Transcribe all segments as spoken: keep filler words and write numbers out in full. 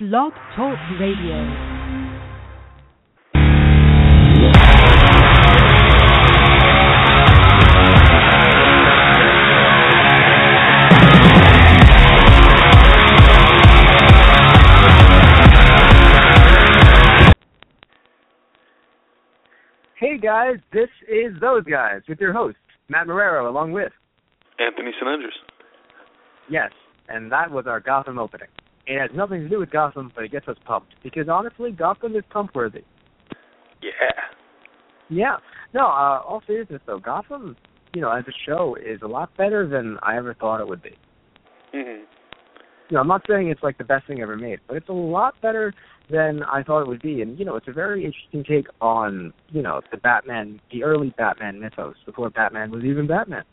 Blog Talk Radio. Hey guys, this is Those Guys with your host, Matt Marrero, along with Anthony Sinanders. Yes, and that was our Gotham opening. It has nothing to do with Gotham, but it gets us pumped, because honestly, Gotham is pump-worthy. Yeah. Yeah. No, uh, all seriousness though, Gotham, you know, as a show is a lot better than I ever thought it would be. Mm-hmm. You know, I'm not saying it's like the best thing ever made, but it's a lot better than I thought it would be. And, you know, it's a very interesting take on, you know, the Batman, the early Batman mythos, before Batman was even Batman.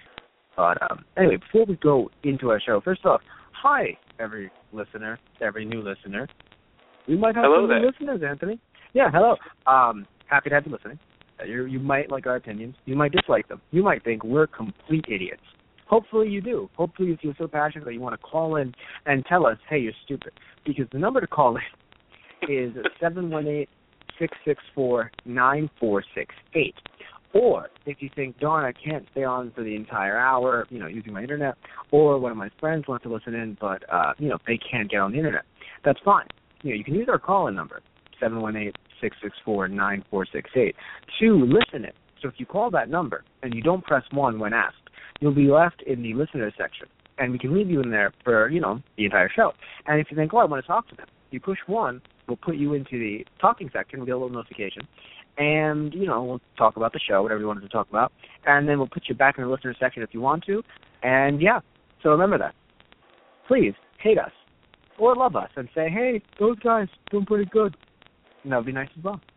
But um, anyway, before we go into our show, first off, hi, every listener, every new listener. We might have hello some there. new listeners, Anthony. Yeah, hello. Um, happy to have you listening. You you might like our opinions. You might dislike them. You might think we're complete idiots. Hopefully you do. Hopefully you feel so passionate that you want to call in and tell us, hey, you're stupid. Because the number to call in is seven one eight, six six four, nine four six eight. Or if you think, darn, I can't stay on for the entire hour, you know, using my internet, or one of my friends wants to listen in, but, uh, you know, they can't get on the internet, that's fine. You know, you can use our call-in number, seven one eight, six six four, nine four six eight, to listen in. So if you call that number and you don't press one when asked, you'll be left in the listener section, and we can leave you in there for, you know, the entire show. And if you think, oh, I want to talk to them, you push one, we'll put you into the talking section, we'll get a little notification, and, you know, we'll talk about the show, whatever you wanted to talk about, and then we'll put you back in the listener section if you want to, and, yeah, so remember that. Please, hate us, or love us, and say, hey, those guys doing pretty good. And that would be nice as well.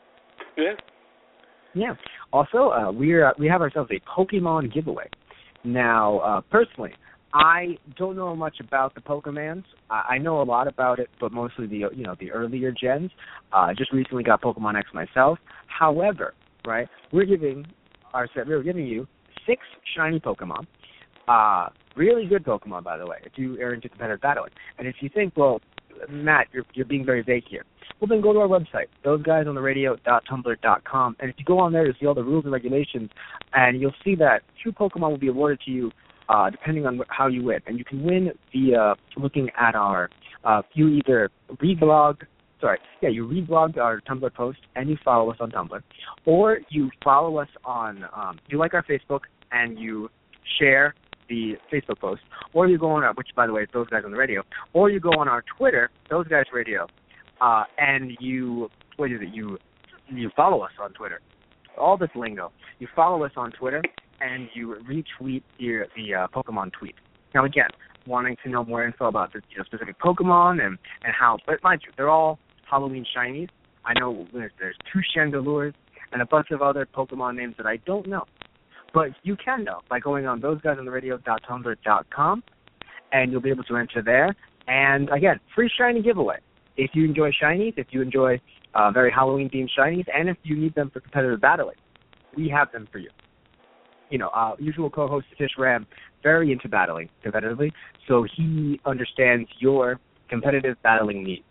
Yeah. Yeah. Also, uh, we're, uh, we have ourselves a Pokemon giveaway. Now, uh, personally, I don't know much about the Pokemans. I, I know a lot about it, but mostly the you know the earlier gens. I uh, just recently got Pokemon X myself. However, right, we're giving our we're giving you six shiny Pokemon. Uh, really good Pokemon, by the way, if you are into competitive battling. And if you think, well, Matt, you're you're being very vague here. Well, then go to our website, those guys on the radio dot tumblr dot com, and if you go on there, you'll see all the rules and regulations, and you'll see that two Pokemon will be awarded to you uh, depending on how you win. And you can win via looking at our, uh, you either reblog, sorry, yeah, you reblog our Tumblr post, and you follow us on Tumblr, or you follow us on, um, you like our Facebook, and you share the Facebook post, or you go on our, which, by the way, is Those Guys on the Radio, or you go on our Twitter, Those Guys Radio, Uh, and you, what is it, you you follow us on Twitter. All this lingo. You follow us on Twitter, and you retweet your, the uh, Pokemon tweet. Now, again, wanting to know more info about the you know, specific Pokemon and, and how, but mind you, they're all Halloween shinies. I know there's, there's two Chandelures and a bunch of other Pokemon names that I don't know. But you can know by going on those guys on the radio dot tumblr dot com, and you'll be able to enter there. And, again, free shiny giveaway. If you enjoy shinies, if you enjoy uh, very Halloween-themed shinies, and if you need them for competitive battling, we have them for you. You know, uh, usual co-host Fish Ram, very into battling competitively, so he understands your competitive battling needs.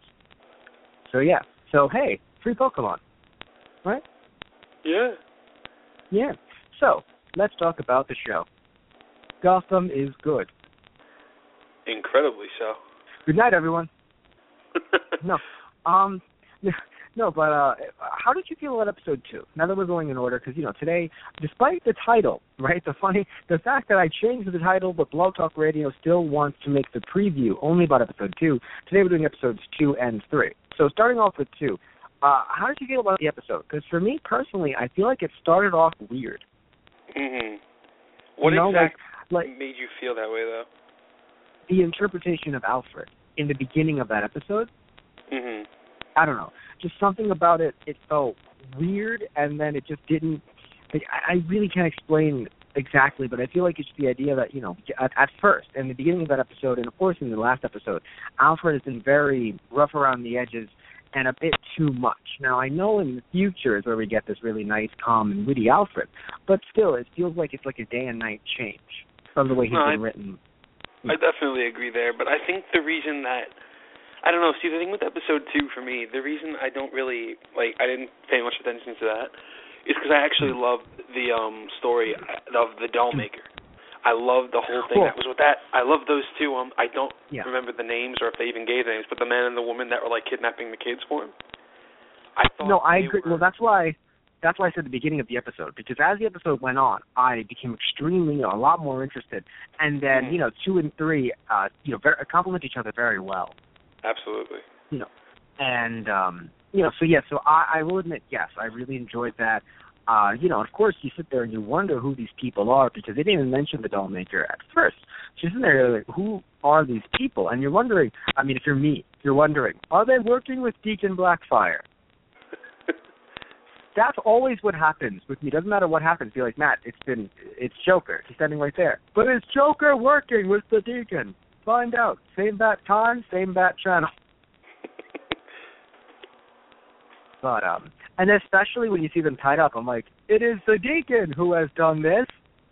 So, yeah. So, hey, free Pokemon, right? Yeah. Yeah. So, let's talk about the show. Gotham is good. Incredibly so. Good night, everyone. no, um, no, but uh, how did you feel about episode two? Now that we're going in order, because you know today, despite the title, right? The funny, the fact that I changed the title, but Blog Talk Radio still wants to make the preview only about episode two. Today we're doing episodes two and three. So starting off with two, uh, how did you feel about the episode? Because for me personally, I feel like it started off weird. Mhm. What you know, exactly like, like, made you feel that way, though? The interpretation of Alfred in the beginning of that episode, Mhm. I don't know, just something about it, it felt weird, and then it just didn't, like, I, I really can't explain exactly, but I feel like it's the idea that, you know, at, at first, in the beginning of that episode, and of course in the last episode, Alfred has been very rough around the edges and a bit too much. Now, I know in the future is where we get this really nice, calm, and witty Alfred, but still, it feels like it's like a day and night change from the way he's no, been I, written. I definitely agree there, but I think the reason that I don't know. See, the thing with episode two for me, the reason I don't really like, I didn't pay much attention to that, is because I actually Mm. loved the um story of the Dollmaker. I loved the whole thing Cool. that was with that. I love those two. Um, I don't Yeah. remember the names or if they even gave names, but the man and the woman that were like kidnapping the kids for him. I thought No, I they agree. Were... Well, that's why. That's why I said at the beginning of the episode, because as the episode went on, I became extremely, you know, a lot more interested. And then, Mm. you know, two and three, uh, you know, very, complement each other very well. Absolutely. You know, and um, you know, so yeah, so I, I will admit, yes, I really enjoyed that. Uh, you know, of course, you sit there and you wonder who these people are because they didn't even mention the Dollmaker at first. So you're sitting there like, who are these people? And you're wondering. I mean, if you're me, you're wondering, are they working with Deacon Blackfire? That's always what happens with me. Doesn't matter what happens. You're like, Matt, it's been, it's Joker. He's standing right there. But is Joker working with the Deacon? Find out. Same bat time, same bat channel. But um, and especially when you see them tied up, I'm like, it is the Deacon who has done this.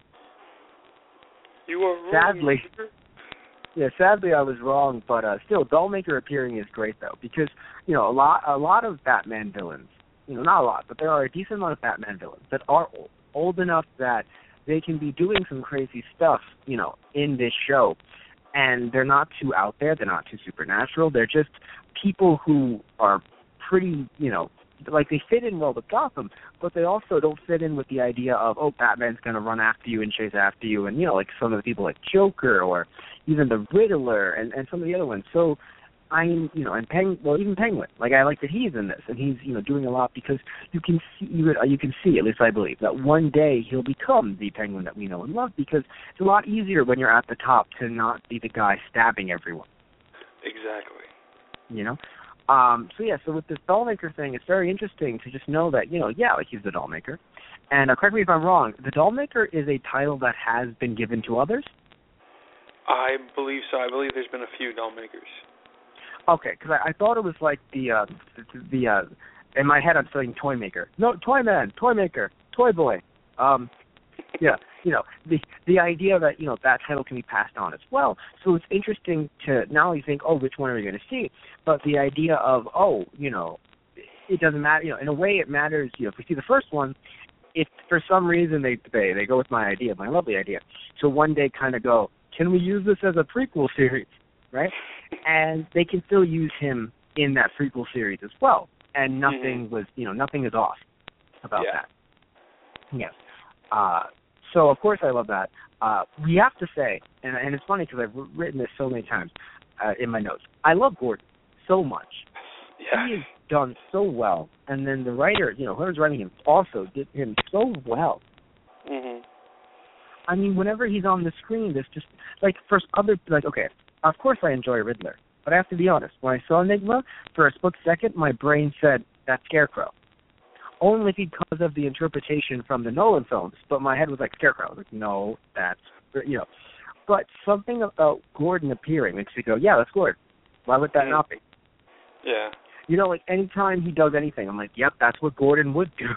You are wrong. Sadly, yeah, sadly I was wrong. But uh, still, Dollmaker appearing is great though, because you know a lot, a lot of Batman villains. You know, not a lot, but there are a decent amount of Batman villains that are old, old enough that they can be doing some crazy stuff, you know, in this show. And they're not too out there. They're not too supernatural. They're just people who are pretty, you know, like they fit in well with Gotham, but they also don't fit in with the idea of, oh, Batman's going to run after you and chase after you. And, you know, like some of the people like Joker or even the Riddler and, and some of the other ones. So, I'm, you know, and Peng, well, even Penguin. Like I like that he's in this, and he's, you know, doing a lot because you can see, you, you can see, at least I believe, that one day he'll become the Penguin that we know and love. Because it's a lot easier when you're at the top to not be the guy stabbing everyone. Exactly. You know, um, so yeah. So with this Dollmaker thing, it's very interesting to just know that, you know, yeah, like he's the Dollmaker, and uh, correct me if I'm wrong. The Dollmaker is a title that has been given to others. I believe so. I believe there's been a few Dollmakers. Okay, because I, I thought it was like the, uh, the, the uh, in my head I'm saying Toy Maker. No, Toy Man, Toy Maker, Toy Boy. Um, yeah, you know, the the idea that, you know, that title can be passed on as well. So it's interesting to not only think, oh, which one are you going to see, but the idea of, oh, you know, it doesn't matter, you know, in a way it matters, you know, if we see the first one, if for some reason they, they, they go with my idea, my lovely idea, to one day kind of go, can we use this as a prequel series, right? And they can still use him in that prequel series as well, and nothing mm-hmm. was, you know, nothing is off about yeah. that. Yes. Uh, so of course I love that. Uh, we have to say, and, and it's funny because I've written this so many times uh, in my notes. I love Gordon so much. Yeah. He is done so well, and then the writer, you know, whoever's writing him, also did him so well. Mhm. I mean, whenever he's on the screen, there's just like for other, like okay. Of course I enjoy Riddler, but I have to be honest. When I saw Enigma, for a split second, my brain said, that's Scarecrow. Only because of the interpretation from the Nolan films, but my head was like, Scarecrow. I was like, no, that's, you know. But something about Gordon appearing makes me go, yeah, that's Gordon. Why would that mm. not be? Yeah. You know, like anytime he does anything, I'm like, yep, that's what Gordon would do.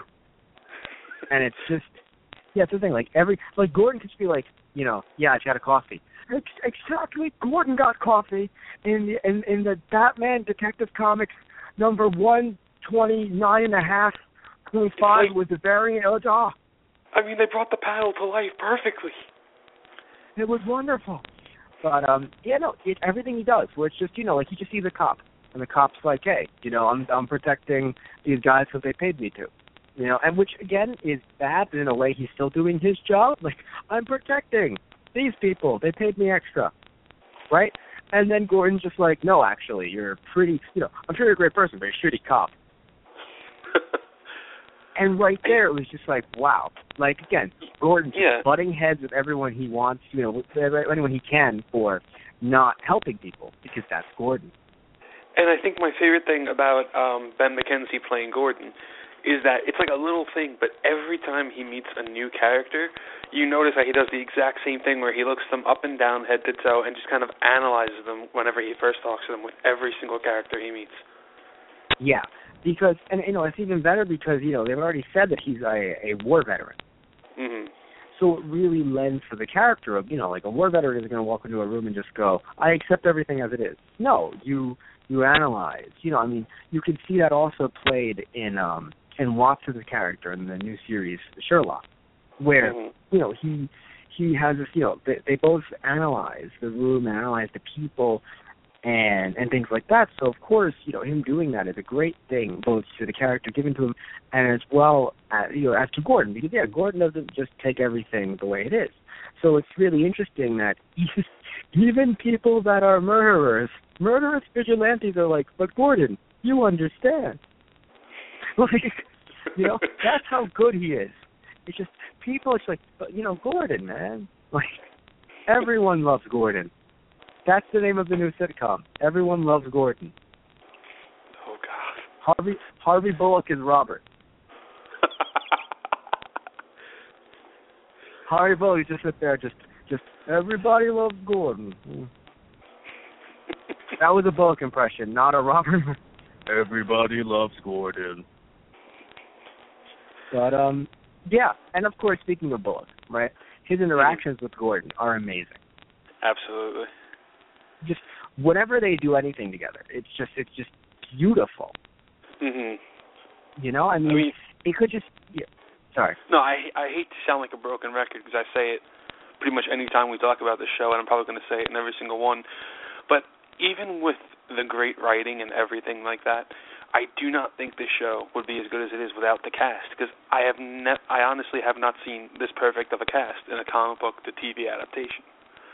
And it's just, yeah, it's the thing. Like, every, like Gordon could just be like, you know, yeah, I just had a coffee. Exactly. Gordon got coffee in the in, in the Batman Detective Comics number one twenty nine and a half point five like, with the variant. Oh, I mean, they brought the paddle to life perfectly. It was wonderful. But um, yeah, no, it, everything he does, where it's just, you know, like he just sees a cop, and the cop's like, hey, you know, I'm I'm protecting these guys because they paid me to. You know, and which again is bad, but in a way he's still doing his job. Like, I'm protecting these people, they paid me extra, right? And then Gordon's just like, no, actually, you're a pretty, you know, I'm sure you're a great person, but you're a shitty cop. And right there, it was just like, wow. Like, again, Gordon just yeah. butting heads with everyone he wants, you know, with anyone he can for not helping people, because that's Gordon. And I think my favorite thing about um, Ben McKenzie playing Gordon is that it's like a little thing, but every time he meets a new character, you notice that he does the exact same thing where he looks them up and down, head to toe, and just kind of analyzes them whenever he first talks to them with every single character he meets. Yeah, because, and you know, it's even better because, you know, they've already said that he's a, a war veteran. Mm-hmm. So it really lends to the character of, you know, like a war veteran isn't going to walk into a room and just go, I accept everything as it is. No, you you analyze. You know, I mean, you can see that also played in um, in Watson's character in the new series Sherlock, where, mm-hmm. you know, he he has this, you know, they, they both analyze the room, analyze the people, and and things like that. So, of course, you know, him doing that is a great thing, both to the character given to him and as well as, you know, as to Gordon. Because, yeah, Gordon doesn't just take everything the way it is. So it's really interesting that even people that are murderers, murderous vigilantes are like, but Gordon, you understand. Like, you know, that's how good he is. It's just, people, it's like, you know, Gordon, man. Like, everyone loves Gordon. That's the name of the new sitcom. Everyone loves Gordon. Oh, God. Harvey Harvey Bullock is Robert. Harvey Bullock just sit there, just, just everybody loves Gordon. That was a Bullock impression, not a Robert. Everybody loves Gordon. But, um, yeah, and of course, speaking of Bullock, right, his interactions with Gordon are amazing. Absolutely. Just whenever they do anything together, it's just it's just beautiful. Mhm. You know, I mean, I mean it could just. Yeah, sorry. No, I I hate to sound like a broken record because I say it pretty much any time we talk about this show, and I'm probably going to say it in every single one. But even with the great writing and everything like that, I do not think this show would be as good as it is without the cast. Because I have ne- I honestly have not seen this perfect of a cast in a comic book to T V adaptation.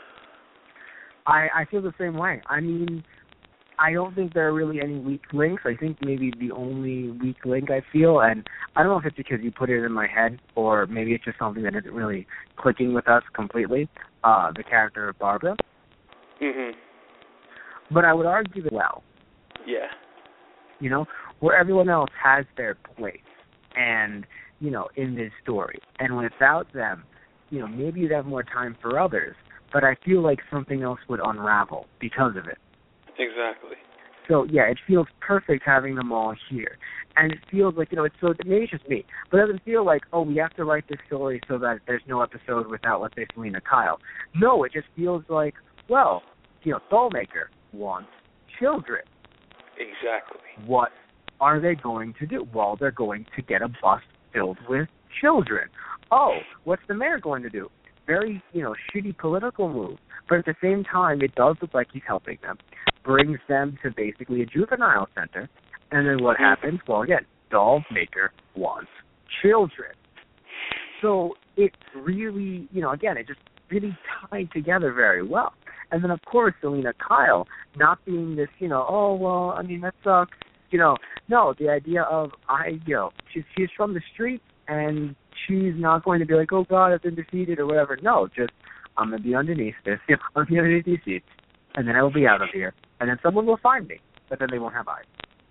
I, I feel the same way. I mean, I don't think there are really any weak links. I think maybe the only weak link I feel, and I don't know if it's because you put it in my head or maybe it's just something that isn't really clicking with us completely, uh, the character of Barbara. Mhm. But I would argue that, well, yeah. You know, where everyone else has their place and, you know, in this story. And without them, you know, maybe you'd have more time for others. But I feel like something else would unravel because of it. Exactly. So, yeah, it feels perfect having them all here. And it feels like, you know, it's so, maybe it's just me, but it doesn't feel like, oh, we have to write this story so that there's no episode without, let's say, Selena Kyle. No, it just feels like, well, you know, Soulmaker wants children. Exactly. What are they going to do? Well, they're going to get a bus filled with children. Oh, what's the mayor going to do? Very, you know, shitty political move. But at the same time, it does look like he's helping them. Brings them to basically a juvenile center. And then what happens? Well, again, Dollmaker wants children. So it really, you know, again, it just really tied together very well. And then, of course, Selena Kyle not being this, you know, oh, well, I mean, that sucks. You know, no, the idea of, I, you know, she's, she's from the streets, and she's not going to be like, oh, God, I've been defeated or whatever. No, just, I'm going to be underneath this. You know, I'm going to be underneath these seats, and then I will be out of here. And then someone will find me, but then they won't have eyes.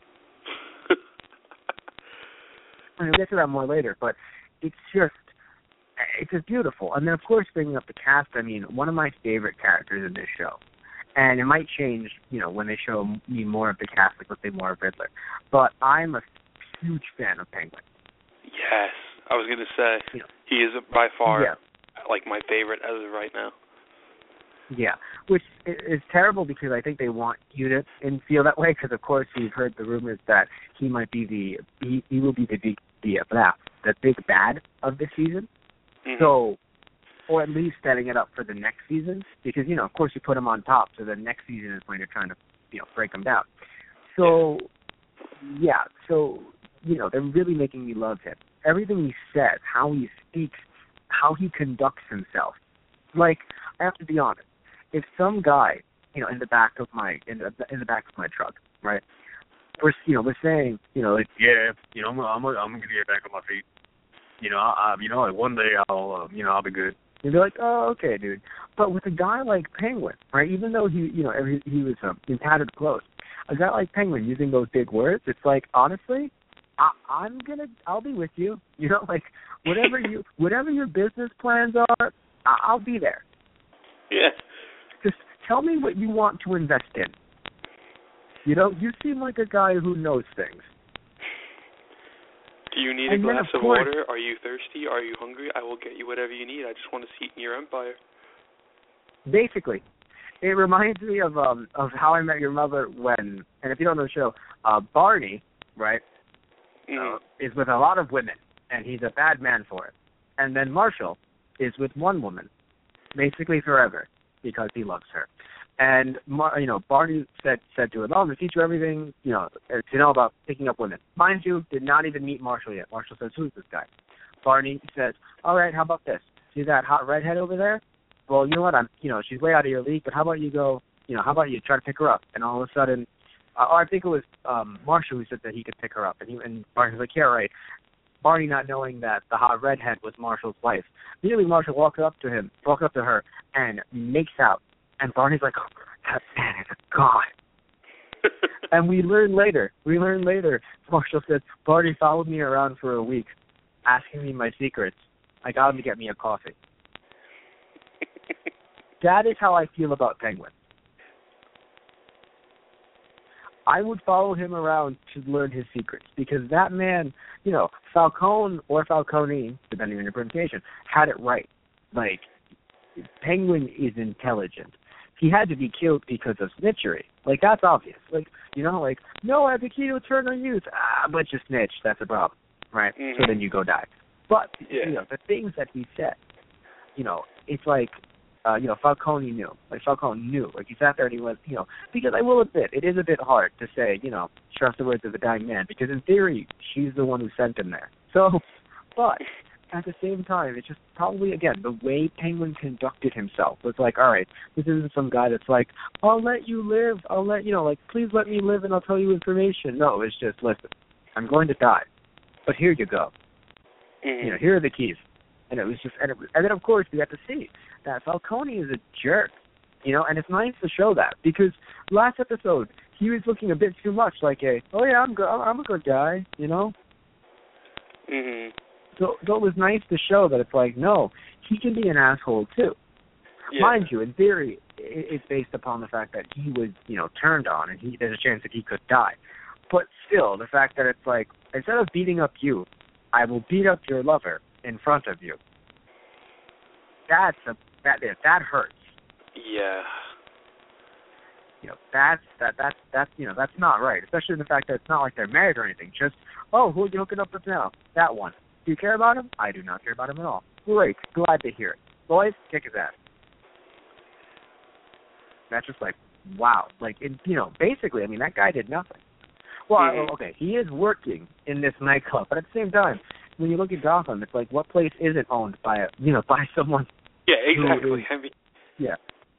I mean, we'll get to that more later, but it's just, it's just beautiful. And then, of course, bringing up the cast, I mean, one of my favorite characters in this show, and it might change, you know, when they show me more of the cast, like, let's say, more of Riddler, but I'm a huge fan of Penguin. Yes, I was going to say, you know, he is by far, yeah. like, my favorite as of right now. Yeah, which is terrible because I think they want you to feel that way because, of course, we've heard the rumors that he might be the, he, he will be the big, the, uh, the big bad of the season. Mm-hmm. So, or at least setting it up for the next season because, you know, of course you put him on top, so the next season is when you're trying to, you know, break him down. So, yeah, so, you know, they're really making me love him. Everything he says, how he speaks, how he conducts himself. Like, I have to be honest. If some guy, you know, in the back of my in the in the back of my truck, right, we're you know we're saying, you know, like, yeah, you know, I'm I'm I'm gonna get back on my feet. You know, I, I you know, like one day I'll uh, you know I'll be good. You'd be like, oh, okay, dude. But with a guy like Penguin, right, even though he you know he, he was um, he tatted close, a guy like Penguin using those big words, it's like honestly. I, I'm gonna. I'll be with you. You know, like whatever you, whatever your business plans are, I, I'll be there. Yeah. Just tell me what you want to invest in. You know, you seem like a guy who knows things. Do you need and a glass of, of course, water? Are you thirsty? Are you hungry? I will get you whatever you need. I just want a seat in your empire. Basically, it reminds me of um of How I Met Your Mother when, and if you don't know the show, uh, Barney, right, Mm-hmm. uh, is with a lot of women, and he's a bad man for it. And then Marshall is with one woman, basically forever, because he loves her. And Mar- you know, Barney said said to him, "Oh, I'm gonna teach you everything you know to know about picking up women." Mind you, did not even meet Marshall yet. Marshall says, "Who's this guy?" Barney says, "All right, how about this? See that hot redhead over there? Well, you know what? I'm you know she's way out of your league, but how about you go? You know, how about you try to pick her up?" And all of a sudden, uh, or I think it was um, Marshall who said that he could pick her up, and he and Barney's like, "Yeah, right." Barney not knowing that the hot redhead was Marshall's wife. Immediately, Marshall walks up to him, walks up to her, and makes out. And Barney's like, oh, that man is a god. And we learn later, we learn later, Marshall said, Barney followed me around for a week, asking me my secrets. I got him to get me a coffee. That is how I feel about Penguin. I would follow him around to learn his secrets, because that man, you know, Falcone or Falcone, depending on your pronunciation, had it right. Like, Penguin is intelligent. He had to be killed because of snitchery. Like, that's obvious. Like, you know, like, no, I have the key to eternal youth. Ah, but you snitch. That's a problem, right? Mm-hmm. So then you go die. But, yeah. you know, the things that he said, you know, it's like, uh, you know, Falcone knew. Like, Falcone knew. Like, he sat there and he was, you know, because I will admit, it is a bit hard to say, you know, trust the words of a dying man, because in theory, she's the one who sent him there. So, but at the same time, it's just probably, again, the way Penguin conducted himself was like, all right, this isn't some guy that's like, I'll let you live, I'll let, you know, like, please let me live and I'll tell you information. No, it's just, listen, I'm going to die, but here you go. Mm-hmm. You know, here are the keys. And it was just, and, it, and then, of course, we got to see that Falcone is a jerk, you know, and it's nice to show that, because last episode, he was looking a bit too much like a, oh, yeah, I'm, go- I'm a good guy, you know? Mm-hmm. So, so it was nice to show that it's like, no, he can be an asshole too. Yeah. Mind you, in theory, it's based upon the fact that he was, you know, turned on, and he, there's a chance that he could die. But still, the fact that it's like, instead of beating up you, I will beat up your lover in front of you. That's a that that hurts. Yeah. You know, that's that that's that's you know that's not right. Especially the fact that it's not like they're married or anything. Just, oh, who are you hooking up with now? That one. Do you care about him? I do not care about him at all. Great. Glad to hear it. Boys, kick his ass. That's just like, wow. Like, it, you know, basically, I mean, that guy did nothing. Well, mm-hmm. okay, he is working in this nightclub, but at the same time, when you look at Gotham, it's like, what place isn't owned by a, you know, by someone? Yeah, exactly. Who is, I mean, yeah.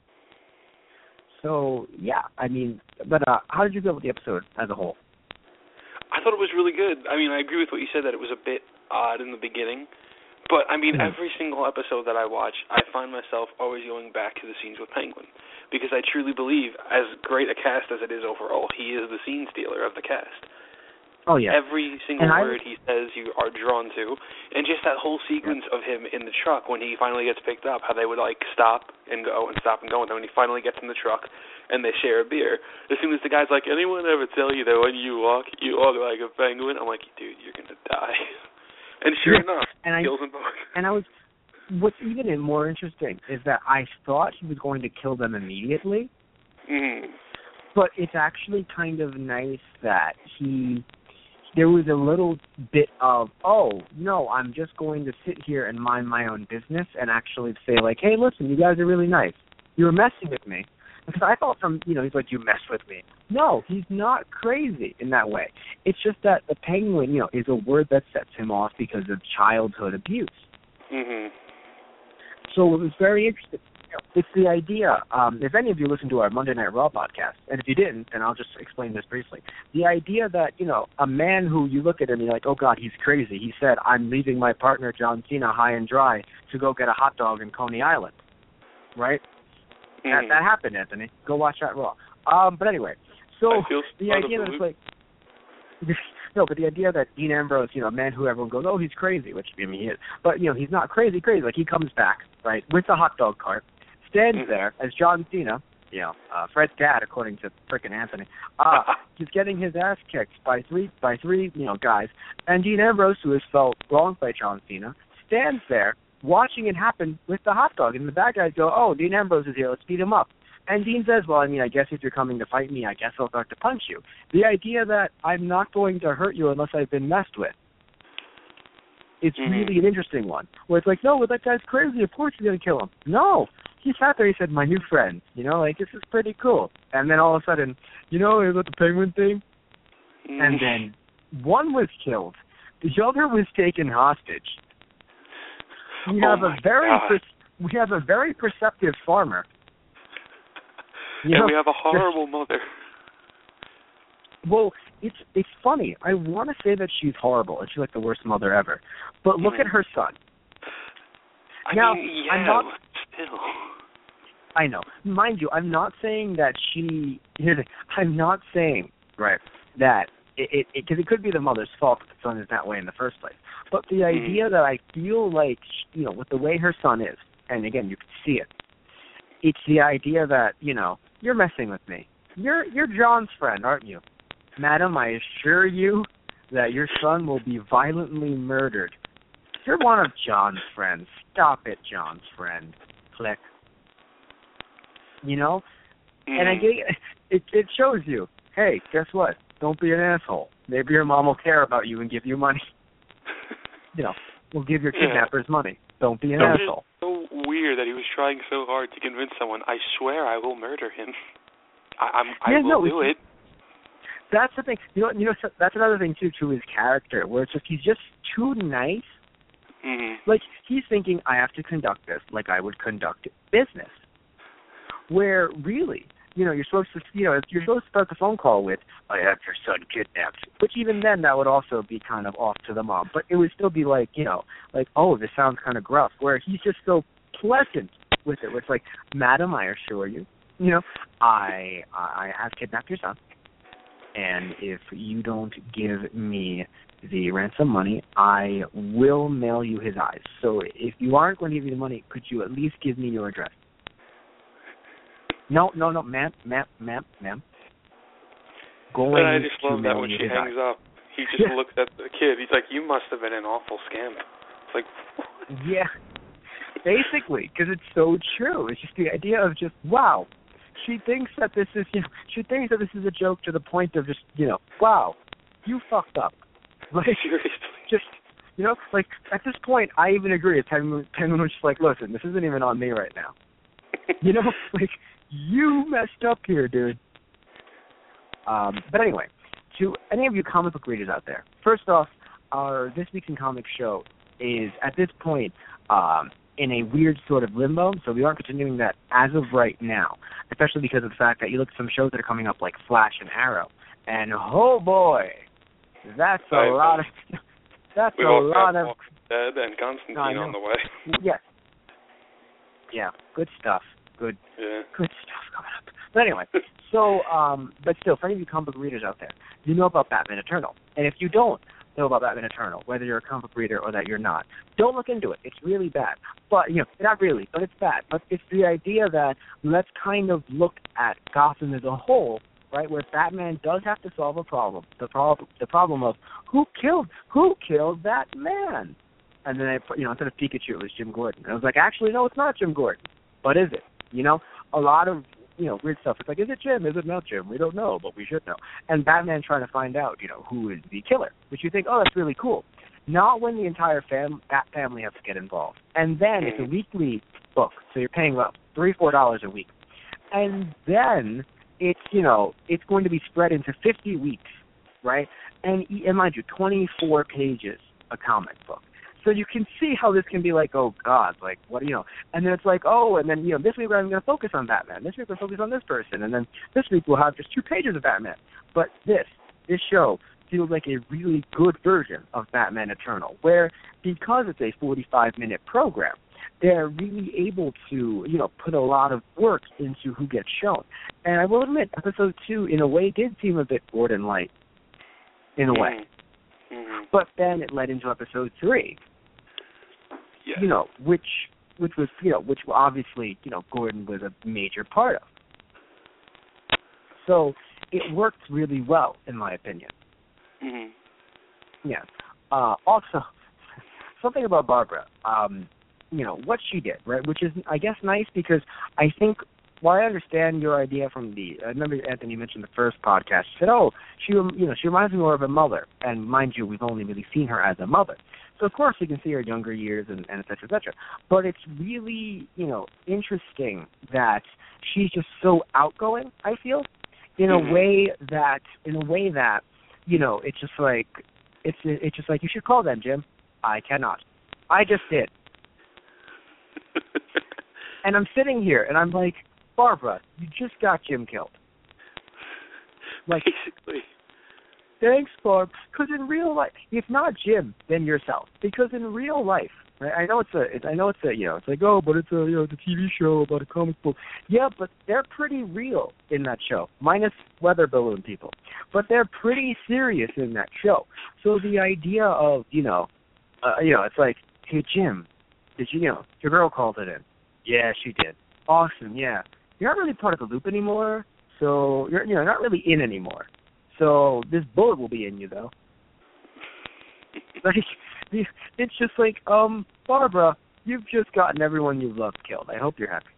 So, yeah, I mean, but uh, how did you feel with the episode as a whole? I thought it was really good. I mean, I agree with what you said, that it was a bit odd in the beginning. But, I mean, mm-hmm. every single episode that I watch, I find myself always going back to the scenes with Penguin. Because I truly believe, as great a cast as it is overall, he is the scene stealer of the cast. Oh, yeah. Every single and word I... he says you are drawn to. And just that whole sequence yeah. of him in the truck when he finally gets picked up, how they would, like, stop and go and stop and go. And then when he finally gets in the truck and they share a beer, as soon as the guy's like, anyone ever tell you that when you walk, you walk like a penguin? I'm like, dude, you're going to die. And sure yeah. enough, and I, kills them both. And I was... What's even more interesting is that I thought he was going to kill them immediately. Mm-hmm. But it's actually kind of nice that he... There was a little bit of, oh, no, I'm just going to sit here and mind my own business and actually say, like, hey, listen, you guys are really nice. You were messing with me. Because I thought from, you know, he's like, you messed with me. No, he's not crazy in that way. It's just that the penguin, you know, is a word that sets him off because of childhood abuse. Mm-hmm. So it was very interesting. It's the idea, um, if any of you listen to our Monday Night Raw podcast, and if you didn't, then I'll just explain this briefly. The idea that, you know, a man who you look at him and you're like, oh, God, he's crazy. He said, I'm leaving my partner, John Cena, high and dry to go get a hot dog in Coney Island. Right? Mm-hmm. That, that happened, Anthony. Go watch that Raw. Um, but anyway, so the idea that it's like, no, but the idea that Dean Ambrose, you know, a man who everyone goes, oh, he's crazy, which, I mean, he is. But, you know, he's not crazy, crazy. Like, he comes back, right, with the hot dog cart, stands there as John Cena, you know, uh, Fred's dad, according to frickin' Anthony, uh, he's getting his ass kicked by three, by three, you know, guys. And Dean Ambrose, who has felt wronged by John Cena, stands there watching it happen with the hot dog. And the bad guys go, oh, Dean Ambrose is here, let's beat him up. And Dean says, well, I mean, I guess if you're coming to fight me, I guess I'll start to punch you. The idea that I'm not going to hurt you unless I've been messed with, it's mm-hmm. really an interesting one. Where it's like, no, well, that guy's crazy, of course you're going to kill him. No. He sat there, he said, my new friend, you know, like, this is pretty cool. And then all of a sudden, you know, about the penguin thing? Mm. And then one was killed. The other was taken hostage. We oh have a very per- we have a very perceptive farmer. You and know, we have a horrible mother. Well, it's it's funny. I want to say that she's horrible and she's like the worst mother ever. But look mm. at her son. I now, mean, yeah, I'm not, still. I know. Mind you, I'm not saying that she... Here's the, I'm not saying, right, that... It because it, it, it could be the mother's fault that the son is that way in the first place. But the mm. idea that I feel like, you know, with the way her son is, and again, you can see it, it's the idea that, you know, you're messing with me. You're you're John's friend, aren't you? Madam, I assure you that your son will be violently murdered. You're one of John's friends. Stop it, John's friend. Click. You know? Mm. And I get, it, it shows you, hey, guess what? Don't be an asshole. Maybe your mom will care about you and give you money. You know, we'll give your kidnappers yeah. money. Don't be an It's asshole. so weird that he was trying so hard to convince someone, I swear I will murder him. I, I'm, I yeah, will no, do it. That's the thing. You know, you know, that's another thing, too, to his character, where it's just, he's just too nice. Mm-hmm. Like, he's thinking, I have to conduct this like I would conduct business. Where, really... You know, you're supposed to, you know, you're supposed to start the phone call with, I have your son kidnapped. Which even then, that would also be kind of off to the mom. But it would still be like, you know, like, oh, this sounds kind of gruff. Where he's just so pleasant with it. Where it's like, madam, I assure you, you know, I I have kidnapped your son. And if you don't give me the ransom money, I will mail you his eyes. So if you aren't going to give me the money, could you at least give me your address? No, no, no, ma'am, ma'am, ma'am, ma'am. Going and I just love that when she hangs eye. up. He just yeah. looked at the kid. He's like, you must have been an awful scammer. It's like, what? Yeah, basically, because it's so true. It's just the idea of just, wow, she thinks that this is, you know, she thinks that this is a joke to the point of just, you know, wow, you fucked up. Like, seriously. Just, you know, like, at this point, I even agree. Penguin, Penguin was just like, listen, this isn't even on me right now. You know, like, you messed up here, dude. Um, but anyway, to any of you comic book readers out there, first off, our This Week in Comics show is, at this point, um, in a weird sort of limbo, so we aren't continuing that as of right now, especially because of the fact that you look at some shows that are coming up like Flash and Arrow, and oh boy, that's a right, lot of... That's we a lot of... Dead and Constantine on the way. Yes. Yeah, good stuff. Good, yeah. good stuff coming up. But anyway, so, um, but still, for any of you comic book readers out there, you know about Batman Eternal. And if you don't know about Batman Eternal, whether you're a comic book reader or that you're not, don't look into it. It's really bad. But, you know, not really, but it's bad. But it's the idea that let's kind of look at Gotham as a whole, right, where Batman does have to solve a problem. The, prob- the problem of who killed, who killed that man? And then, I, you know, instead of Pikachu, it was Jim Gordon. And I was like, actually, no, it's not Jim Gordon. But is it? You know, a lot of, you know, weird stuff. It's like, is it Jim? Is it not Jim? We don't know, but we should know. And Batman trying to find out, you know, who is the killer, which you think, oh, that's really cool. Not when the entire fam- Bat family has to get involved. And then it's a weekly book, so you're paying about three, four dollars a week. And then it's, you know, it's going to be spread into fifty weeks, right? And, and mind you, twenty-four pages a comic book. So you can see how this can be like, oh, God, like, what, you know. And then it's like, oh, and then, you know, this week I'm going to focus on Batman. This week we're focus on this person. And then this week we'll have just two pages of Batman. But this, this show feels like a really good version of Batman Eternal, where because it's a forty-five minute program, they're really able to, you know, put a lot of work into who gets shown. And I will admit, episode two, in a way, did seem a bit Gordon-light, in a mm-hmm. way. Mm-hmm. But then it led into episode three. Yeah. You know, which which was, you know, which obviously, you know, Gordon was a major part of. So it worked really well, in my opinion. Mm-hmm. Yeah. Uh, also, something about Barbara, um, you know, what she did, right, which is, I guess, nice because I think, while I understand your idea from the, I remember, Anthony, you mentioned the first podcast, you said, oh, she, you know, she reminds me more of a mother, and mind you, we've only really seen her as a mother. So, of course, you can see her younger years and, and et cetera, et cetera. But it's really, you know, interesting that she's just so outgoing, I feel, in mm-hmm. a way that, in a way that, you know, it's just like, it's it's just like, you should call them, Jim. I cannot. I just did. And I'm sitting here, and I'm like, Barbara, you just got Jim killed. Like, basically. Thanks, Barb. Because in real life, if not Jim, then yourself. Because in real life, right? I know it's a, it's, I know it's a, you know, it's like, oh, but it's a, you know, it's a T V show about a comic book. Yeah, but they're pretty real in that show, minus weather balloon people. But they're pretty serious in that show. So the idea of, you know, uh, you know, it's like, hey, Jim, did you, you know, your girl called it in. Yeah, she did. Awesome, yeah. You're not really part of the loop anymore, so you're, you know, not really in anymore. So this bullet will be in you, though. Like, it's just like, um, Barbara, you've just gotten everyone you've loved killed. I hope you're happy.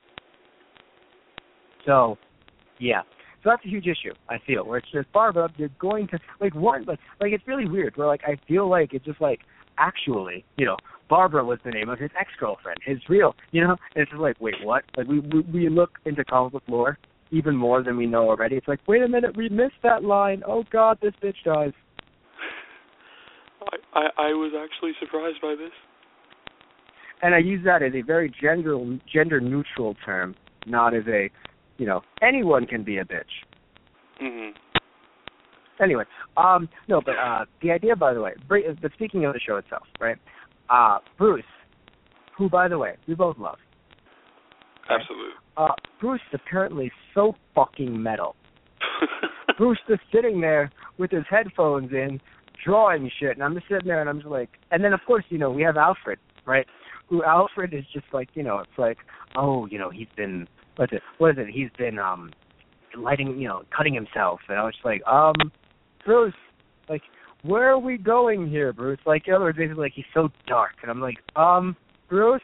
So, yeah. So that's a huge issue, I feel, where it's just, Barbara, you're going to, like, one, like, like it's really weird, where, like, I feel like it's just, like, actually, you know, Barbara was the name of his ex-girlfriend, his real, you know, and it's just like, wait, what? Like, we, we we look into comic book lore even more than we know already. It's like, wait a minute, we missed that line. Oh, God, this bitch dies. I, I, I was actually surprised by this. And I use that as a very gender gender neutral term, not as a, you know, anyone can be a bitch. Mm-hmm. Anyway, um, no, but uh, the idea, by the way, but speaking of the show itself, right, uh, Bruce, who, by the way, we both love. Okay? Absolutely. Uh, Bruce is apparently so fucking metal. Bruce is sitting there with his headphones in, drawing shit, and I'm just sitting there, and I'm just like, and then, of course, you know, we have Alfred, right, who Alfred is just like, you know, it's like, oh, you know, he's been, what's it, what is it, he's been, um, lighting, you know, cutting himself, and I was just like, um, Bruce, like, where are we going here, Bruce? Like, in other words, basically, like, he's so dark, and I'm like, um, Bruce?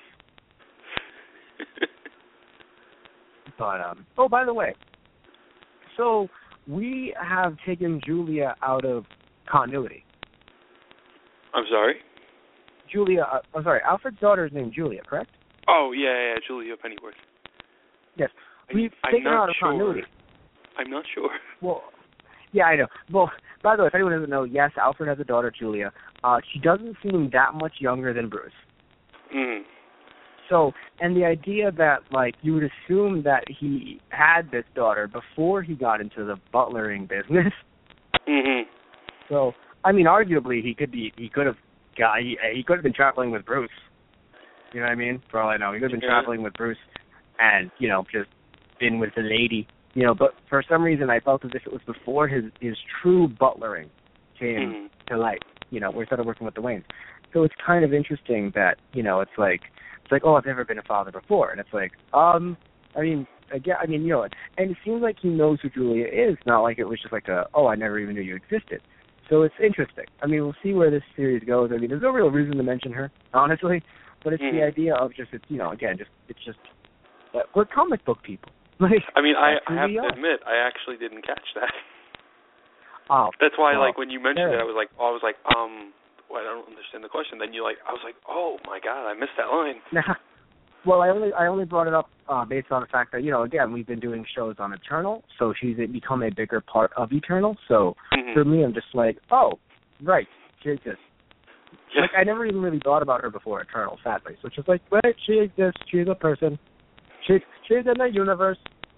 But, um, oh, by the way, so we have taken Julia out of continuity. I'm sorry? Julia, uh, I'm sorry, Alfred's daughter is named Julia, correct? Oh, yeah, yeah, Julia Pennyworth. Yes. We've I'm taken her out of sure. continuity. I'm not sure. Well, yeah, I know. Well, by the way, if anyone doesn't know, yes, Alfred has a daughter, Julia. Uh, she doesn't seem that much younger than Bruce. Mm. So, and the idea that, like, you would assume that he had this daughter before he got into the butlering business. Mm-hmm. So, I mean, arguably, he could be, he could have got, he, he could have been traveling with Bruce. You know what I mean? For all I know, he could have been yeah. traveling with Bruce and, you know, just been with the lady. You know, but for some reason I felt as if it was before his, his true butlering came mm-hmm. to light, you know, where he started working with the Waynes. So it's kind of interesting that, you know, it's like, it's like, oh, I've never been a father before. And it's like, um, I mean, again, I mean, you know, and it seems like he knows who Julia is, not like it was just like a, oh, I never even knew you existed. So it's interesting. I mean, we'll see where this series goes. I mean, there's no real reason to mention her, honestly, but it's mm-hmm. the idea of just, it's, you know, again, just, it's just, uh, we're comic book people. Like, I mean, I, I have to are. admit, I actually didn't catch that. Oh, that's why, well, like, when you mentioned yeah. it, I was like, oh, I was like, um, well, I don't understand the question. Then you like, I was like, oh my God, I missed that line. Nah. Well, I only I only brought it up uh, based on the fact that, you know, again, we've been doing shows on Eternal, so she's become a bigger part of Eternal. So mm-hmm. for me, I'm just like, oh, right, she exists. Yeah. Like, I never even really thought about her before Eternal, sadly. So it's just like, right, she exists. She's a person. She she's in the universe.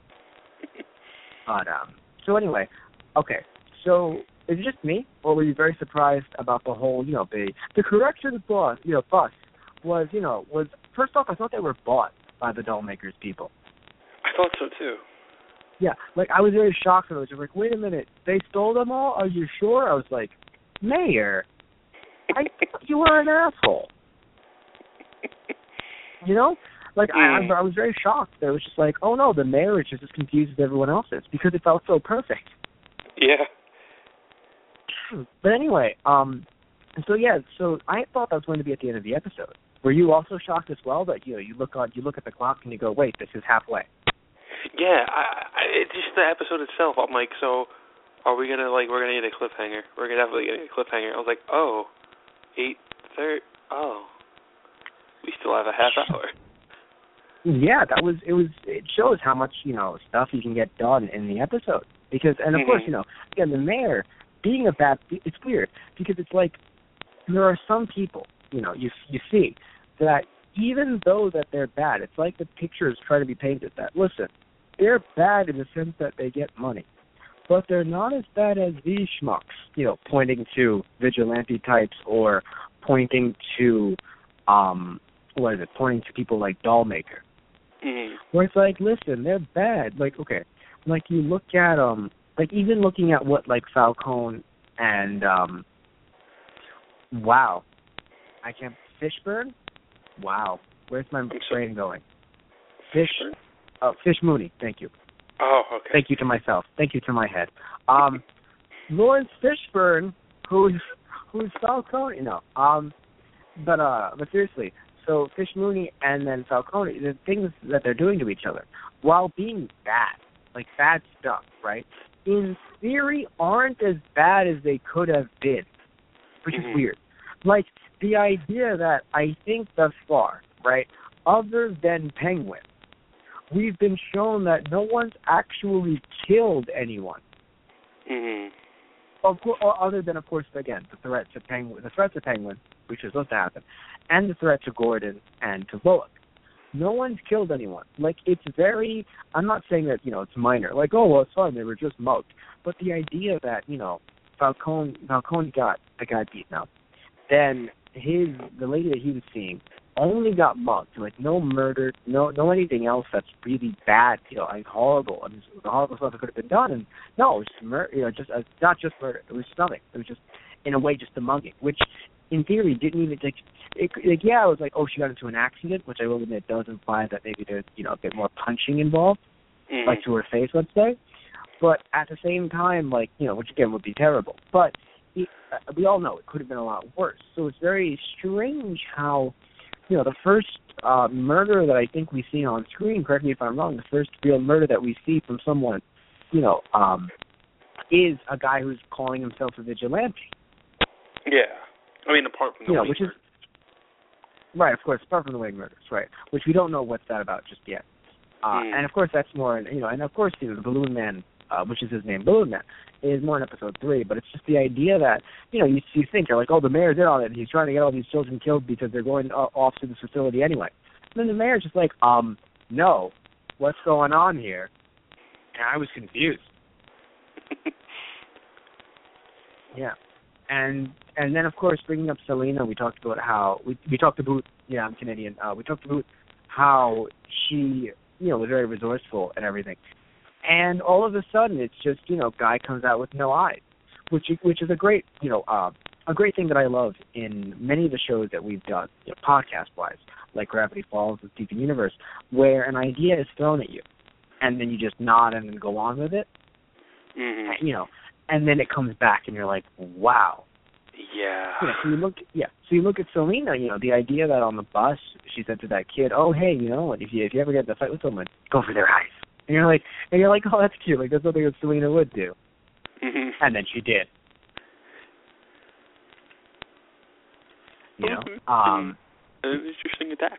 But, um, so anyway, okay, so is it just me, or were you very surprised about the whole, you know, the, the corrections bus, you know, bus was, you know, was, first off, I thought they were bought by the doll makers people. I thought so, too. Yeah, like, I was very shocked, and I was just like, wait a minute, they stole them all? Are you sure? I was like, Mayor, I thought you were an asshole. You know? Like, mm. I, I was very shocked. That it was just like, oh, no, the mayor is just as confused as everyone else is because it felt so perfect. Yeah. But anyway, um, so, yeah, so I thought that was going to be at the end of the episode. Were you also shocked as well that, you know, you look on, you look at the clock and you go, wait, this is halfway? Yeah, I, I, it's just the episode itself. I'm like, so are we going to, like, we're going to get a cliffhanger. We're going to definitely get a cliffhanger. I was like, oh, eight thirty, oh, we still have a half hour. Yeah, that was, it was, it shows how much, you know, stuff you can get done in the episode. Because, and of mm-hmm. course, you know, again, the mayor being a bad, it's weird because it's like, there are some people, you know, you you see that even though that they're bad, it's like the pictures try to be painted that, listen, they're bad in the sense that they get money, but they're not as bad as these schmucks, you know, pointing to vigilante types or pointing to, um, what is it, pointing to people like Dollmaker. Mm-hmm. Where it's like, listen, they're bad. Like, okay, like you look at, um, like even looking at what like Falcone and, um, wow, I can't, Fishburne? Wow, where's my brain going? Fish, oh, Fish Mooney, thank you. Oh, okay. Thank you to myself. Thank you to my head. Um, Lawrence Fishburne, who's, who's Falcone, no, um, but, uh, but seriously, so Fish Mooney and then Falcone, the things that they're doing to each other, while being bad, like bad stuff, right, in theory aren't as bad as they could have been, which mm-hmm. is weird. Like, the idea that I think thus far, right, other than Penguin, we've been shown that no one's actually killed anyone. Mm-hmm. Of course, other than, of course, again, the threat to Penguin, the threat to Penguin, which is supposed to happen, and the threat to Gordon and to Bullock. No one's killed anyone. Like, it's very, I'm not saying that, you know, it's minor. Like, oh, well, it's fine, they were just mugged. But the idea that, you know, Falcone, Falcone got the guy beaten up. Then his, the lady that he was seeing only got mugged. Like, no murder, no no anything else that's really bad, you know, like horrible. I mean, the horrible stuff that could have been done. And no, it was just murder, you know, just, uh, not just murder. It was nothing. It was just, in a way, just a mugging, which in theory didn't even, like, it, like, yeah, it was like, oh, she got into an accident, which I will admit does imply that maybe there's, you know, a bit more punching involved, mm-hmm. like to her face, let's say. But at the same time, like, you know, which again would be terrible. But it, uh, we all know it could have been a lot worse. So it's very strange how, you know, the first uh, murder that I think we see on screen, correct me if I'm wrong, the first real murder that we see from someone, you know, um, is a guy who's calling himself a vigilante. Yeah. I mean, apart from the you know, Wayne which murders. is, right, of course, apart from the Wayne murders, right, which we don't know what's that about just yet. Uh, mm. And, of course, that's more, you know, and, of course, you know, the Balloon Man, uh, which is his name, Balloon Man, is more in episode three, but it's just the idea that, you know, you, you think, you're like, oh, the mayor did all that, and he's trying to get all these children killed because they're going uh, off to this facility anyway. And then the mayor's just like, um, no, what's going on here? And I was confused. Yeah. And and then, of course, bringing up Selena, we talked about how, we we talked about, yeah, I'm Canadian, uh, we talked about how she, you know, was very resourceful and everything. And all of a sudden, it's just, you know, guy comes out with no eyes, which which is a great, you know, uh, a great thing that I love in many of the shows that we've done, you know, podcast-wise, like Gravity Falls and Steven Universe, where an idea is thrown at you, and then you just nod and then go on with it, mm-hmm. and, you know, and then it comes back, and you're like, wow. Yeah. Yeah. So you look, yeah. So you look at Selena. You know, the idea that on the bus she said to that kid, "Oh, hey, you know, if you if you ever get in a fight with someone, go for their eyes." And you're like, and you're like, oh, that's cute. Like that's something that Selena would do. Mm-hmm. And then she did. You know, mm-hmm. um, an interesting attack.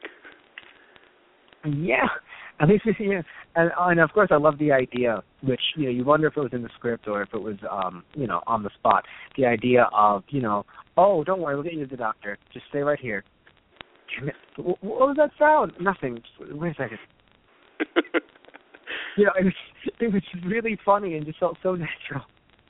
Yeah. At least, yeah, and, and of course, I love the idea, which you know, you wonder if it was in the script or if it was, um, you know, on the spot. The idea of, you know, oh, don't worry, we'll get you to the doctor. Just stay right here. What was that sound? Nothing. Just, wait a second. You know, it was it was really funny and just felt so natural.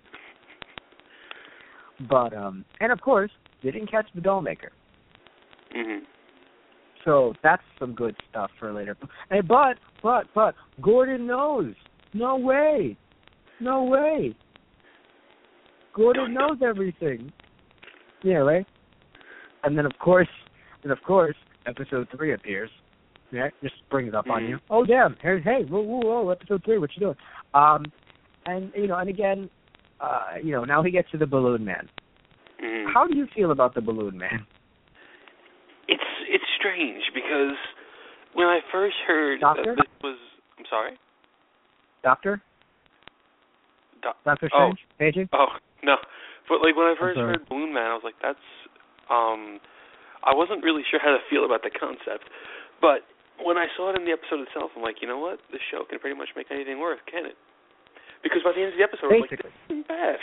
But um, and of course, they didn't catch the Dollmaker. Mm-hmm. So that's some good stuff for later. Hey, but, but, but, Gordon knows. No way. No way. Gordon knows everything. Yeah, right? And then, of course, and of course, episode three appears. Yeah, just brings it up mm-hmm. on you. Oh, damn. Hey, hey, whoa, whoa, whoa, episode three, what you doing? Um, and, you know, and again, uh, you know, now he gets to the Balloon Man. Mm-hmm. How do you feel about the Balloon Man? It's it's strange because when I first heard Doctor? that this was... I'm sorry? Doctor? Do- Doctor oh. Strange? Paging? Oh, no. But, like, when I first heard Balloon Man, I was like, that's... um, I wasn't really sure how to feel about the concept. But when I saw it in the episode itself, I'm like, you know what? This show can pretty much make anything work, can it? Because by the end of the episode, Basically. I'm like, this isn't bad.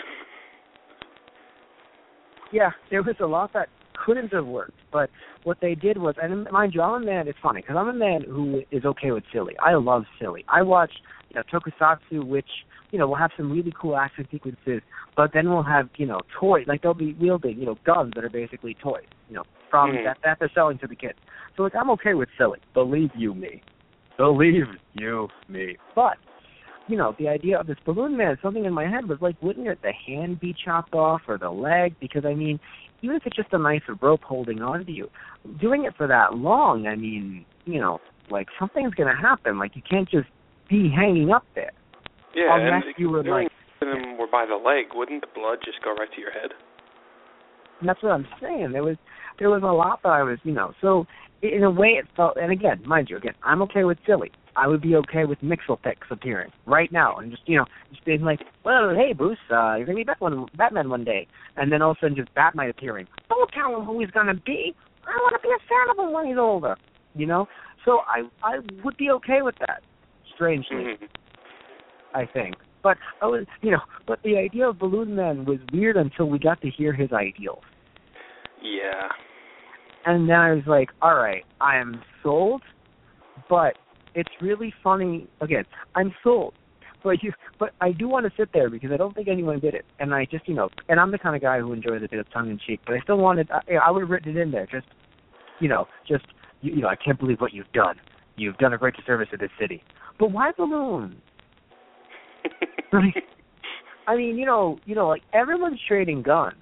Yeah, there was a lot that couldn't have worked. But what they did was, and mind you, I'm a man, it's funny, because I'm a man who is okay with silly. I love silly. I watch, you know, Tokusatsu, which, you know, will have some really cool action sequences, but then we'll have, you know, toys, like they'll be wielding, you know, guns that are basically toys, you know, from mm-hmm. that, that they're selling to the kids. So, like, I'm okay with silly. Believe you me. Believe you me. But, you know, the idea of this Balloon Man, something in my head was like, wouldn't it the hand be chopped off or the leg? Because, I mean, even if it's just a nice rope holding on to you, doing it for that long, I mean, you know, like, something's going to happen. Like, you can't just be hanging up there. Yeah, Unless and you were, like... them were by the leg, wouldn't the blood just go right to your head? And that's what I'm saying. There was there was a lot that I was, you know, so in a way it felt, and again, mind you, again, I'm okay with silly. I would be okay with Mixelpix appearing right now and just, you know, just being like, well, hey, Bruce, uh, you're going to be Batman, Batman one day. And then all of a sudden just Batman appearing. Don't tell him who he's going to be. I want to be a fan of him when he's older. You know? So I I would be okay with that, strangely, mm-hmm. I think. But I was, you know, but the idea of Balloon Man was weird until we got to hear his ideals. Yeah. And then I was like, all right, I am sold, but it's really funny. Again, I'm sold, but you, but I do want to sit there because I don't think anyone did it. And I just, you know, and I'm the kind of guy who enjoys a bit of tongue in cheek, but I still wanted, I, I would have written it in there, just, you know, just, you, you know, I can't believe what you've done. You've done a great service to this city. But why Balloon? Like, I mean, you know, you know, like everyone's trading guns.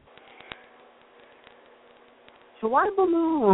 So why Balloon?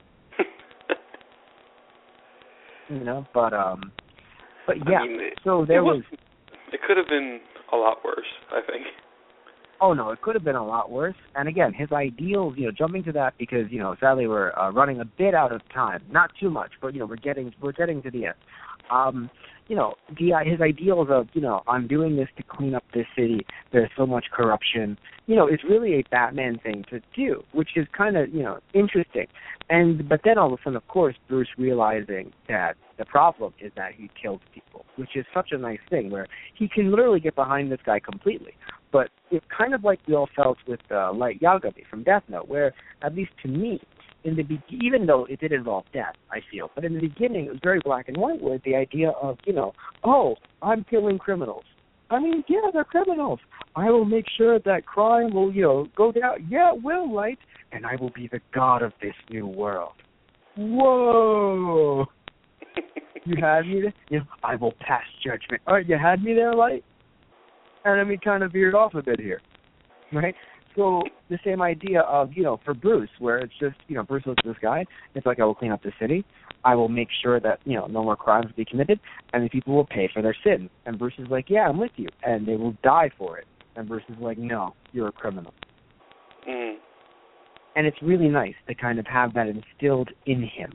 You know, but um, but yeah. I mean, it, so there it was, was. It could have been a lot worse, I think. Oh no, it could have been a lot worse. And again, his ideals, you know, jumping to that because you know, sadly we're uh, running a bit out of time. Not too much, but you know, we're getting we're getting to the end. Um, you know, the, his ideals of, you know, I'm doing this to clean up this city. There's so much corruption. You know, it's really a Batman thing to do, which is kind of, you know, interesting. And but then all of a sudden, of course, Bruce realizing that the problem is that he killed people, which is such a nice thing where he can literally get behind this guy completely. But it's kind of like we all felt with uh, Light Yagami from Death Note, where, at least to me, in the be- even though it did involve death, I feel, but in the beginning it was very black and white with the idea of, you know, oh, I'm killing criminals. I mean, yeah, they're criminals. I will make sure that crime will, you know, go down. Yeah, it will, Light, and I will be the god of this new world. Whoa! You had me there? You know, I will pass judgment. All right, you had me there, Light? And then we kind of veered off a bit here, right? So the same idea of, you know, for Bruce, where it's just, you know, Bruce looks at this guy, it's like, I will clean up the city, I will make sure that, you know, no more crimes will be committed, and the people will pay for their sins. And Bruce is like, yeah, I'm with you, and they will die for it. And Bruce is like, no, you're a criminal. Mm. And it's really nice to kind of have that instilled in him.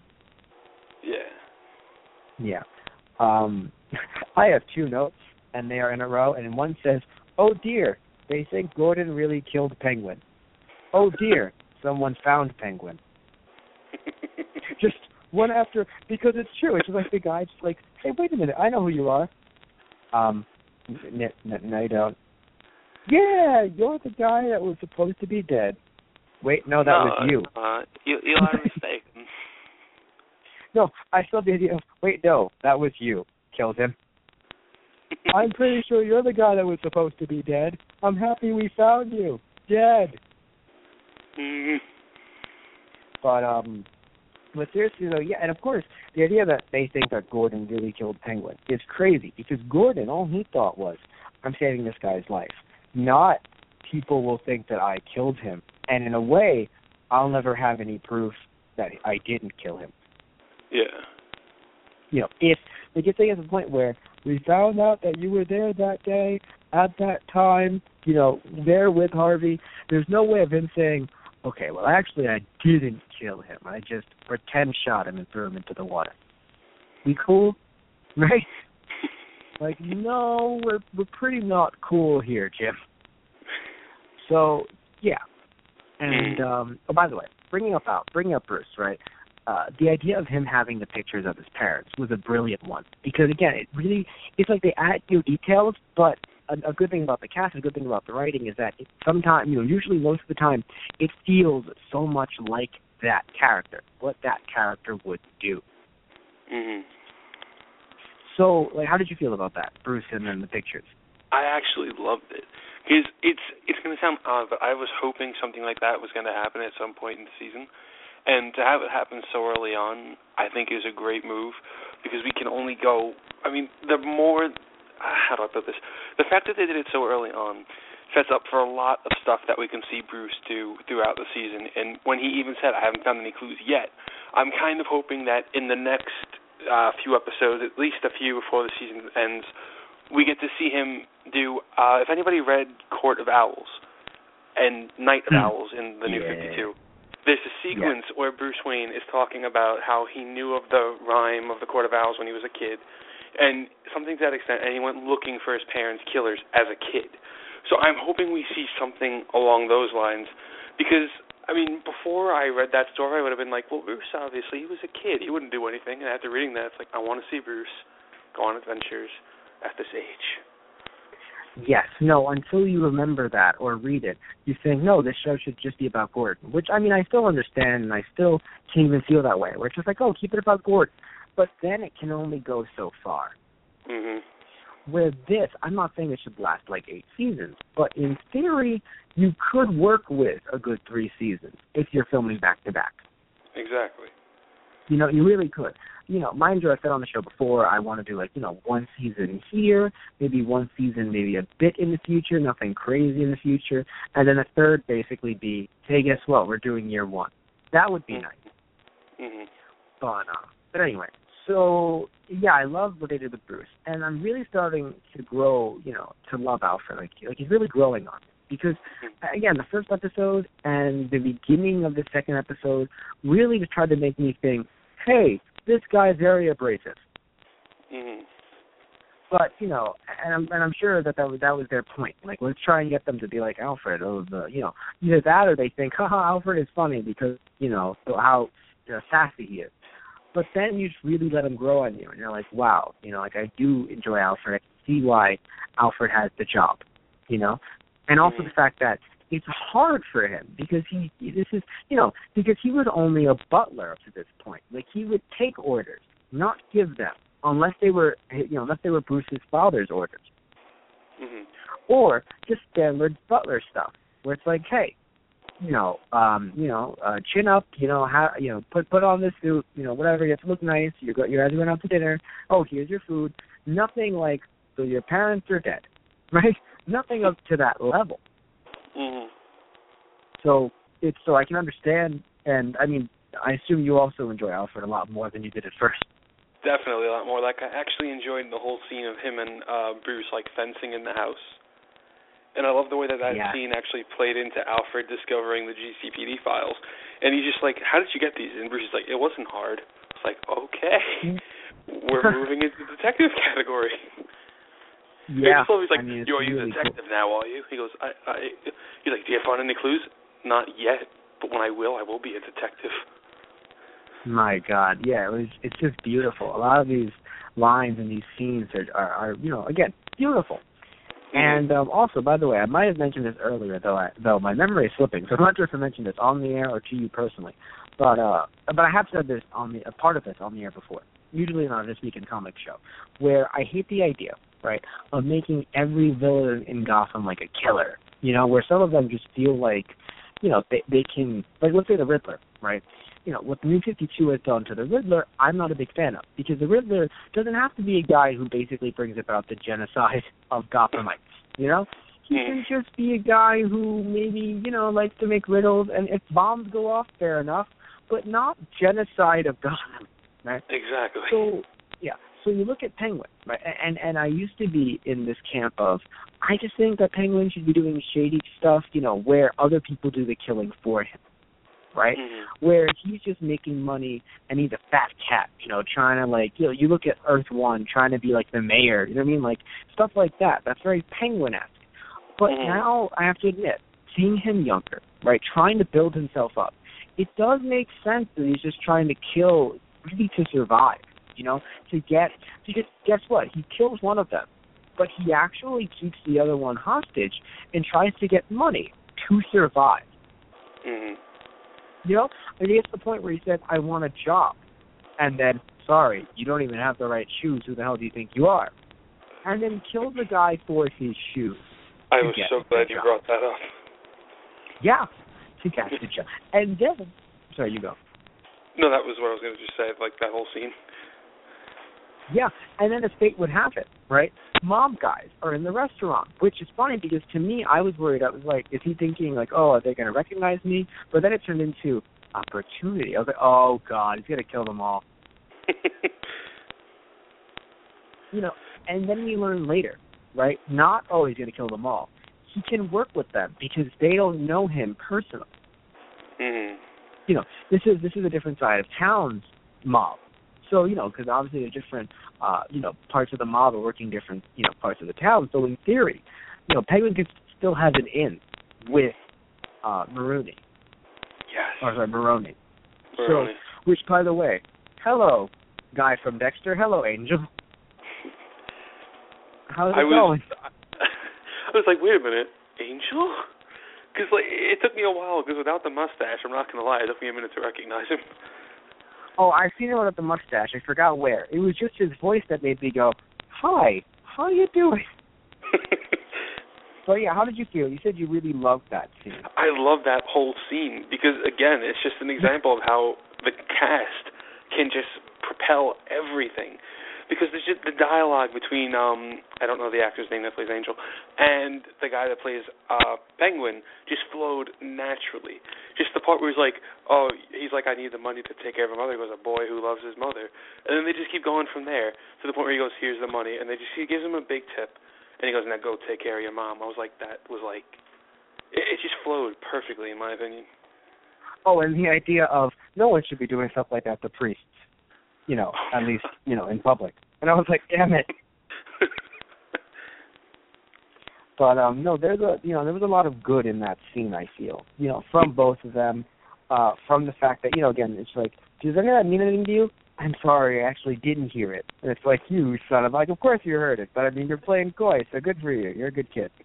Yeah. Yeah. Um, I have two notes, and they are in a row, and one says, oh, dear, they think Gordon really killed Penguin. Oh, dear, someone found Penguin. Just one after, because it's true. It's like the guy just like, hey, wait a minute, I know who you are. Um, n- n- no, you don't. Yeah, you're the guy that was supposed to be dead. Wait, no, that no, was you. Uh, you. You are mistaken. No, I still the idea of, wait, no, that was you. Killed him. I'm pretty sure you're the guy that was supposed to be dead. I'm happy we found you. Dead. Mm-hmm. But, um, but seriously, though, yeah, and of course, the idea that they think that Gordon really killed Penguin is crazy, because Gordon, all he thought was, I'm saving this guy's life. Not, people will think that I killed him. And in a way, I'll never have any proof that I didn't kill him. Yeah. you know, if they get to the point where we found out that you were there that day at that time, you know, there with Harvey, there's no way of him saying, okay, well, actually, I didn't kill him. I just pretend shot him and threw him into the water. We cool? Right? Like, no, we're we're pretty not cool here, Jim. So, yeah. And, um, oh, by the way, bringing up out, bringing up Bruce, right? Uh, the idea of him having the pictures of his parents was a brilliant one. Because, again, it really, it's like they add new details, but a, a good thing about the cast, a good thing about the writing is that it, sometimes, you know, usually most of the time, it feels so much like that character, what that character would do. Mm-hmm. So, like, how did you feel about that, Bruce, and then the pictures? I actually loved it. Because it's it's going to sound odd, but I was hoping something like that was going to happen at some point in the season. And to have it happen so early on, I think is a great move, because we can only go, I mean, the more, how do I put this? The fact that they did it so early on sets up for a lot of stuff that we can see Bruce do throughout the season. And when he even said, I haven't found any clues yet, I'm kind of hoping that in the next uh, few episodes, at least a few before the season ends, we get to see him do, uh, if anybody read Court of Owls and Night of Owls in the New yeah. fifty-two, there's a sequence yeah. where Bruce Wayne is talking about how he knew of the rhyme of the Court of Owls when he was a kid, and something to that extent, and he went looking for his parents' killers as a kid. So I'm hoping we see something along those lines, because, I mean, before I read that story, I would have been like, well, Bruce, obviously, he was a kid. He wouldn't do anything. And after reading that, it's like, I want to see Bruce go on adventures at this age. Yes, no, until you remember that or read it, you think, no, this show should just be about Gordon, which, I mean, I still understand, and I still can even feel that way, where it's just like, oh, keep it about Gordon. But then it can only go so far. Mm-hmm. Where this, I'm not saying it should last like eight seasons, but in theory, you could work with a good three seasons if you're filming back-to-back. Exactly. You know, you really could. You know, mind you, I said on the show before, I want to do, like, you know, one season here, maybe one season maybe a bit in the future, nothing crazy in the future, and then a third basically be, hey, guess what, we're doing year one. That would be mm-hmm. nice. Mm-hmm. But, uh, but anyway, so, yeah, I love what they did with Bruce, and I'm really starting to grow, you know, to love Alfred. Like, like he's really growing on me. Because, again, the first episode and the beginning of the second episode really just tried to make me think, hey, this guy's very abrasive. Mm-hmm. But, you know, and I'm, and I'm sure that that was, that was their point. Like, let's try and get them to be like Alfred. Or the, you know, either that or they think, haha, Alfred is funny because, you know, how you know, sassy he is. But then you just really let him grow on you. And you're like, wow, you know, like I do enjoy Alfred. I can see why Alfred has the job, you know. And also mm-hmm. the fact that it's hard for him because he, this is, you know, because he was only a butler up to this point. Like, he would take orders, not give them, unless they were, you know, unless they were Bruce's father's orders. Mm-hmm. Or just standard butler stuff, where it's like, hey, you know, um, you know, uh, chin up, you know, how, you know, put put on this suit, you know, whatever, you have to look nice. You go, you guys are going out to dinner. Oh, here's your food. Nothing like, so your parents are dead, right? Nothing up to that level. Mm-hmm. So it's so I can understand, and I mean, I assume you also enjoy Alfred a lot more than you did at first. Definitely a lot more. Like, I actually enjoyed the whole scene of him and uh, Bruce, like, fencing in the house. And I love the way that that yeah. scene actually played into Alfred discovering the G C P D files. And he's just like, how did you get these? And Bruce is like, it wasn't hard. It's like, okay, we're moving into the detective category. Yeah. He's like, I mean, you're really a detective cool. now, are you? He goes, I, I, he's like, do you find any clues? Not yet, but when I will, I will be a detective. My God, yeah, it was. It's just beautiful. A lot of these lines and these scenes are, are, are you know, again, beautiful. Mm-hmm. And um, also, by the way, I might have mentioned this earlier, though. I, though my memory is slipping, so I'm not sure if I mentioned this on the air or to you personally. But uh, but I have said this on the a part of this on the air before, usually on our This Week in Comics show, where I hate the idea, right, of making every villain in Gotham like a killer. You know, where some of them just feel like, you know, they they can, like, let's say the Riddler, right? You know, what the New fifty-two has done to the Riddler, I'm not a big fan of, because the Riddler doesn't have to be a guy who basically brings about the genocide of Gothamites, you know? He can just be a guy who maybe, you know, likes to make riddles, and if bombs go off, fair enough, but not genocide of Gotham, right? Exactly. So, yeah. So you look at Penguin, right? And and I used to be in this camp of, I just think that Penguin should be doing shady stuff, you know, where other people do the killing for him, right? Mm-hmm. Where he's just making money and he's a fat cat, you know, trying to, like, you know, you look at Earth One, trying to be like the mayor, you know what I mean? Like, stuff like that. That's very Penguin-esque. But mm-hmm. now, I have to admit, seeing him younger, right, trying to build himself up, it does make sense that he's just trying to kill really to survive. You know, to get, to get, guess what? He kills one of them, but he actually keeps the other one hostage and tries to get money to survive. Mm-hmm. You know, and he gets to the point where he said, I want a job. And then, sorry, you don't even have the right shoes. Who the hell do you think you are? And then kills the guy for his shoes. I was so glad you job. brought that up. Yeah, to get the job. And then, sorry, you go. No, that was what I was going to just say, like that whole scene. Yeah, and then as fate would have it, right? Mob guys are in the restaurant, which is funny because to me, I was worried. I was like, is he thinking like, oh, are they going to recognize me? But then it turned into opportunity. I was like, oh, God, he's going to kill them all. You know, and then we learn later, right? Not, oh, he's going to kill them all. He can work with them because they don't know him personally. Mm-hmm. You know, this is this is a different side of town's mob. So, you know, because obviously the different, uh, you know, parts of the mob are working different, you know, parts of the town. So in theory, you know, Penguin can still have an in with uh, Maroni. Yes. Or sorry, Maroni. Maroni. So, which, by the way, hello, guy from Dexter. Hello, Angel. How's it I was, going? I was like, wait a minute, Angel? Because like, it took me a while, because without the mustache, I'm not going to lie, it took me a minute to recognize him. Oh, I've seen him without the mustache. I forgot where. It was just his voice that made me go, hi, how you doing? So, yeah, how did you feel? You said you really loved that scene. I love that whole scene because, again, it's just an example of how the cast can just propel everything. Because there's just the dialogue between, um, I don't know the actor's name that plays Angel, and the guy that plays uh, Penguin just flowed naturally. Just the part where he's like, oh, he's like, I need the money to take care of my mother. He goes, a boy who loves his mother. And then they just keep going from there to the point where he goes, here's the money. And they just, he gives him a big tip. And he goes, now go take care of your mom. I was like, that was like, it, it just flowed perfectly in my opinion. Oh, and the idea of no one should be doing stuff like that to priests. You know, at least, you know, in public. And I was like, damn it. But, um, no, there's a, you know, there was a lot of good in that scene, I feel. You know, from both of them, uh, from the fact that, you know, again, it's like, does any of that mean anything to you? I'm sorry, I actually didn't hear it. And it's like, you son of, like, of course you heard it. But, I mean, you're playing coy, so good for you. You're a good kid.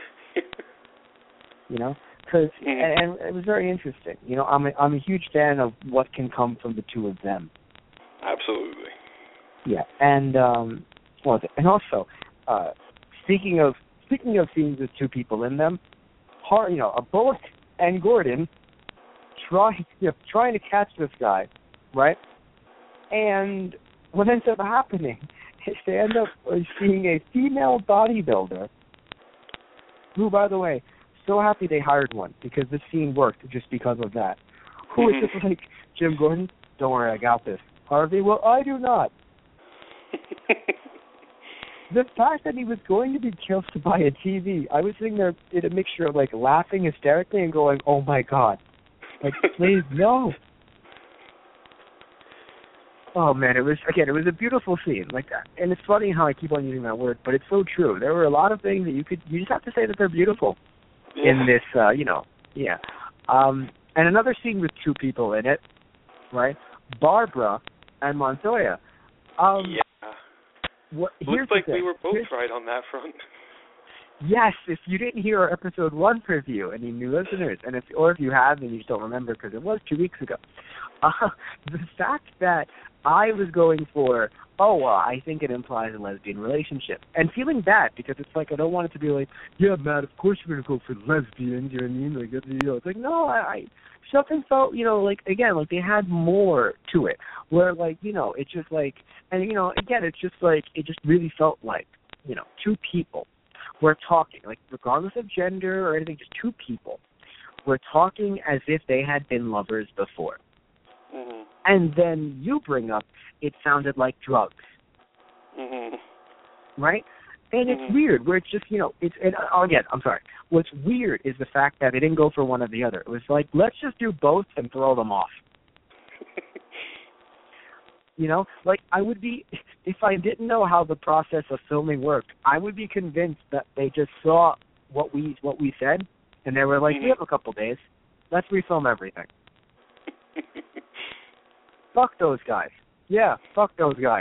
You know? Cause, and, and it was very interesting. You know, I'm a, I'm a huge fan of what can come from the two of them. Absolutely. Yeah, and um, what was it? And also, uh, speaking of speaking of scenes with two people in them, Har, you know, a Bullock and Gordon trying you know, trying to catch this guy, right? And what ends up happening is they end up seeing a female bodybuilder, who, by the way, so happy they hired one because this scene worked just because of that. Who was just like, Jim Gordon, don't worry, I got this. Harvey, well, I do not. The fact that he was going to be killed by a T V, I was sitting there in a mixture of, like, laughing hysterically and going, oh, my God. Like, please, no. Oh, man, it was, again, it was a beautiful scene. Like, and it's funny how I keep on using that word, but it's so true. There were a lot of things that you could, you just have to say that they're beautiful yeah. in this, uh, you know, yeah. Um, and another scene with two people in it, right? Barbara and Montoya. Um, yeah. What, Looks like we were both here's, right on that front. Yes, if you didn't hear our episode one preview, any new listeners, and if or if you have and you just don't remember because it was two weeks ago, uh, the fact that I was going for, oh, well, I think it implies a lesbian relationship, and feeling bad because it's like I don't want it to be like, yeah, Matt, of course you're going to go for lesbians, you know what I mean? Like, you know, it's like, no, I, I something felt, you know, like, again, like they had more to it, where, like, you know, it's just like, and, you know, again, it's just like, it just really felt like, you know, two people were talking, like, regardless of gender or anything, just two people were talking as if they had been lovers before. Mm-hmm. And then you bring up, it sounded like drugs. Mm-hmm. Right? And it's mm-hmm. weird where it's just, you know, it's, and oh, again, I'm sorry. What's weird is the fact that they didn't go for one or the other. It was like, let's just do both and throw them off. You know, like I would be, if I didn't know how the process of filming worked, I would be convinced that they just saw what we what we said, and they were like, mm-hmm. we have a couple days, let's refilm everything. Fuck those guys. Yeah, fuck those guys.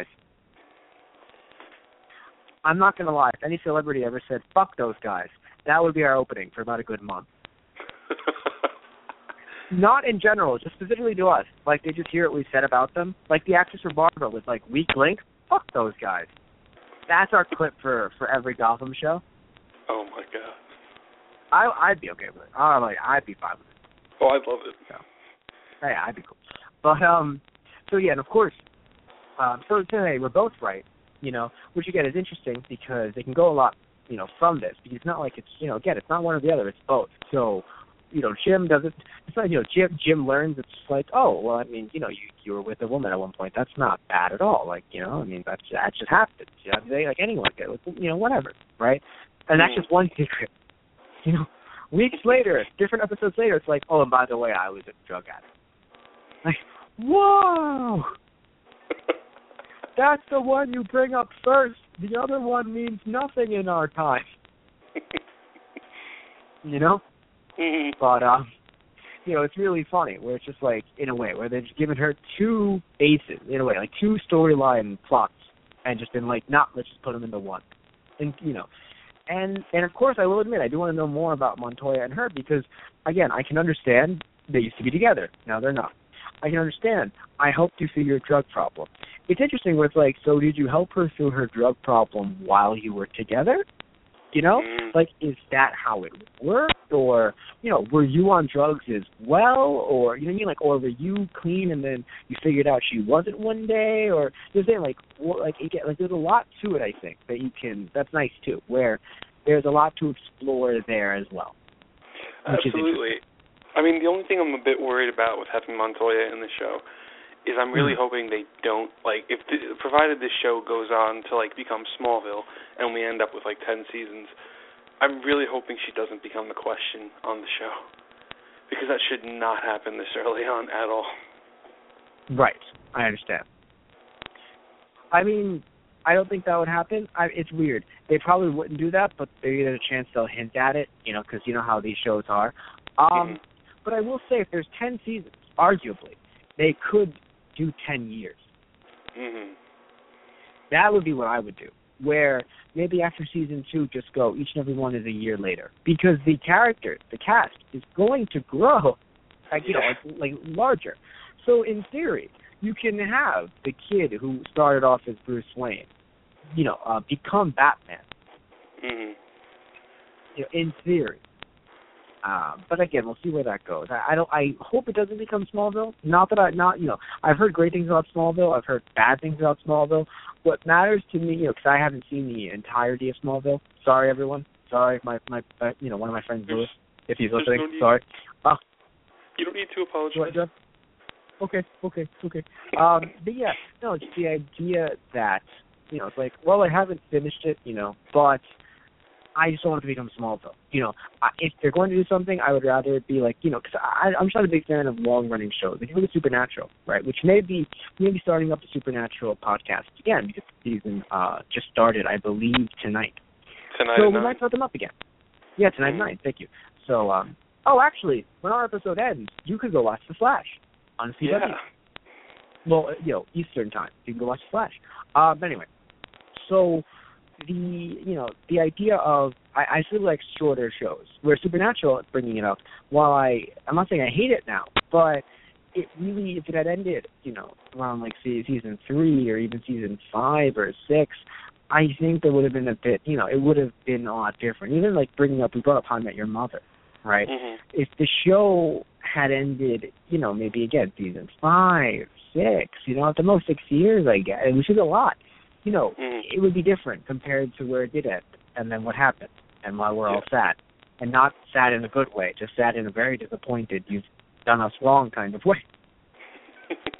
I'm not going to lie, if any celebrity ever said, fuck those guys, that would be our opening for about a good month. Not in general, just specifically to us. Like, they just hear what we said about them. Like, the actress for Barbara was like, weak link? Fuck those guys. That's our clip for, for every Gotham show. Oh, my God. I, I'd be okay with it. I'm like, I'd be fine with it. Oh, I'd love it. So, yeah, I'd be cool. But, um, so, yeah, and of course, um, so today we're both right, you know, which, again, is interesting because they can go a lot, you know, from this. Because it's not like it's, you know, again, it's not one or the other, it's both. So, you know, Jim doesn't, it's not, you know, Jim Jim learns, it's like, oh, well, I mean, you know, you you were with a woman at one point. That's not bad at all. Like, you know, I mean, that's, that just happens. You know, they, like anyone could, you know, whatever, right? And that's just one secret. You know, weeks later, different episodes later, it's like, oh, and by the way, I was a drug addict. Like, whoa! That's the one you bring up first. The other one means nothing in our time. You know? Mm-hmm. But, um, you know, it's really funny where it's just like, in a way, where they've just given her two aces, in a way, like two storyline plots, and just been like, nah, let's just put them into one. And, you know, and, and of course, I will admit, I do want to know more about Montoya and her because, again, I can understand they used to be together. Now they're not. I can understand. I helped you through your drug problem. It's interesting where it's like, so did you help her through her drug problem while you were together? You know, like, is that how it worked? Or, you know, were you on drugs as well? Or, you know what I mean? Like, or were you clean and then you figured out she wasn't one day? Or, you're saying, like, what, like, again, like, there's a lot to it, I think, that you can, that's nice, too, where there's a lot to explore there as well. Absolutely. I mean, the only thing I'm a bit worried about with having Montoya in the show is I'm really mm-hmm. hoping they don't, like, if the, provided this show goes on to, like, become Smallville and we end up with, like, ten seasons, I'm really hoping she doesn't become the question on the show because that should not happen this early on at all. Right. I understand. I mean, I don't think that would happen. I, it's weird. They probably wouldn't do that, but they get a chance they'll hint at it, you know, because you know how these shows are. Um, mm-hmm. But I will say if there's ten seasons, arguably, they could do ten years. Mm-hmm. That would be what I would do, where maybe after season two, just go, each and every one is a year later. Because the character, the cast, is going to grow, like, you know, like, like larger. So in theory, you can have the kid who started off as Bruce Wayne, you know, uh, become Batman. Mm-hmm. You know, in theory. Um, but again, we'll see where that goes. I, I don't. I hope it doesn't become Smallville. Not that I, not you know, I've heard great things about Smallville. I've heard bad things about Smallville. What matters to me, you know, because I haven't seen the entirety of Smallville. Sorry, everyone. Sorry, my my, uh, you know, one of my friends, Lewis, if he's listening. No sorry. Uh, you don't need to apologize. What, okay, okay, okay. Um, but yeah, no, it's the idea that, you know, it's like, well, I haven't finished it, you know, but I just don't want it to become Smallville. You know, if they're going to do something, I would rather it be like, you know, because I'm just not a big fan of long-running shows. If you look at Supernatural, right, which may be maybe starting up the Supernatural podcast again because the season uh, just started, I believe, tonight. Tonight So at we nine. might start them up again. Yeah, tonight at nine. Thank you. So, um, oh, actually, when our episode ends, you could go watch The Flash on C W. Yeah. Well, you know, Eastern time. You can go watch The Flash. Uh, but anyway, so the you know the idea of I, I really like shorter shows where Supernatural, bringing it up, while I I'm not saying I hate it now, but it really, if it had ended, you know, around like say, season three or even season five or six, I think there would have been a bit, you know, it would have been a lot different. Even like bringing up, we brought up How I Met Your Mother, right? Mm-hmm. If the show had ended, you know, maybe again season five, six, you know, at the most six years, I guess, which is a lot. You know, mm. it would be different compared to where it did end, and then what happened, and why we're yeah. all sad. And not sad in a good way, just sad in a very disappointed, you've done us wrong kind of way.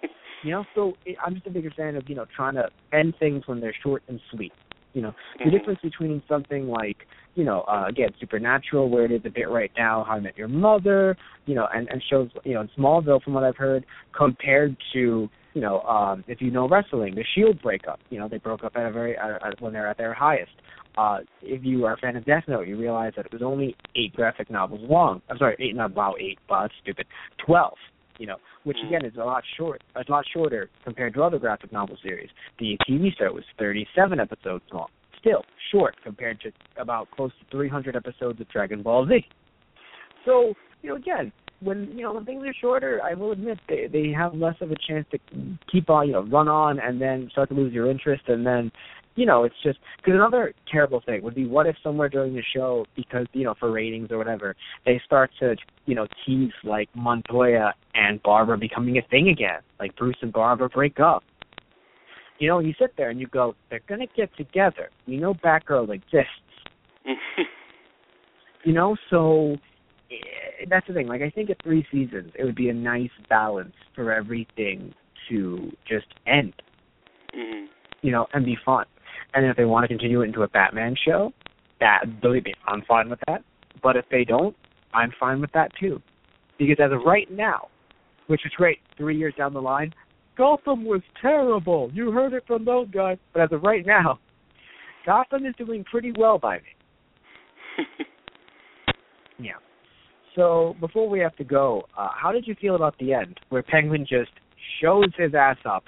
You know, so it, I'm just a bigger fan of, you know, trying to end things when they're short and sweet. You know, the mm-hmm. difference between something like, you know, uh, again, Supernatural, where it is a bit right now, How I Met Your Mother, you know, and, and shows, you know, in Smallville, from what I've heard, compared to, you know, um, if you know wrestling, the Shield breakup. You know, they broke up at a very uh, when they're at their highest. Uh, if you are a fan of Death Note, you realize that it was only eight graphic novels long. I'm sorry, eight, not wow, eight, wow, that's stupid. Twelve. You know, which again is a lot short, a lot shorter compared to other graphic novel series. The T V show was thirty-seven episodes long, still short compared to about close to three hundred episodes of Dragon Ball Z. So, you know, again, when you know when things are shorter, I will admit they they have less of a chance to keep on, you know, run on and then start to lose your interest, and then, you know, it's just because another terrible thing would be, what if somewhere during the show, because, you know, for ratings or whatever, they start to, you know, tease like Montoya and Barbara becoming a thing again, like Bruce and Barbara break up. You know, you sit there and you go, they're gonna get together. We know Batgirl exists. You know, so that's the thing. Like, I think at three seasons, it would be a nice balance for everything to just end. Mm-hmm. You know, and be fun. And if they want to continue it into a Batman show, that, believe me, I'm fine with that. But if they don't, I'm fine with that too. Because as of right now, which is great, three years down the line, Gotham was terrible. You heard it from those guys. But as of right now, Gotham is doing pretty well by me. Yeah. So before we have to go, uh, how did you feel about the end, where Penguin just shows his ass up?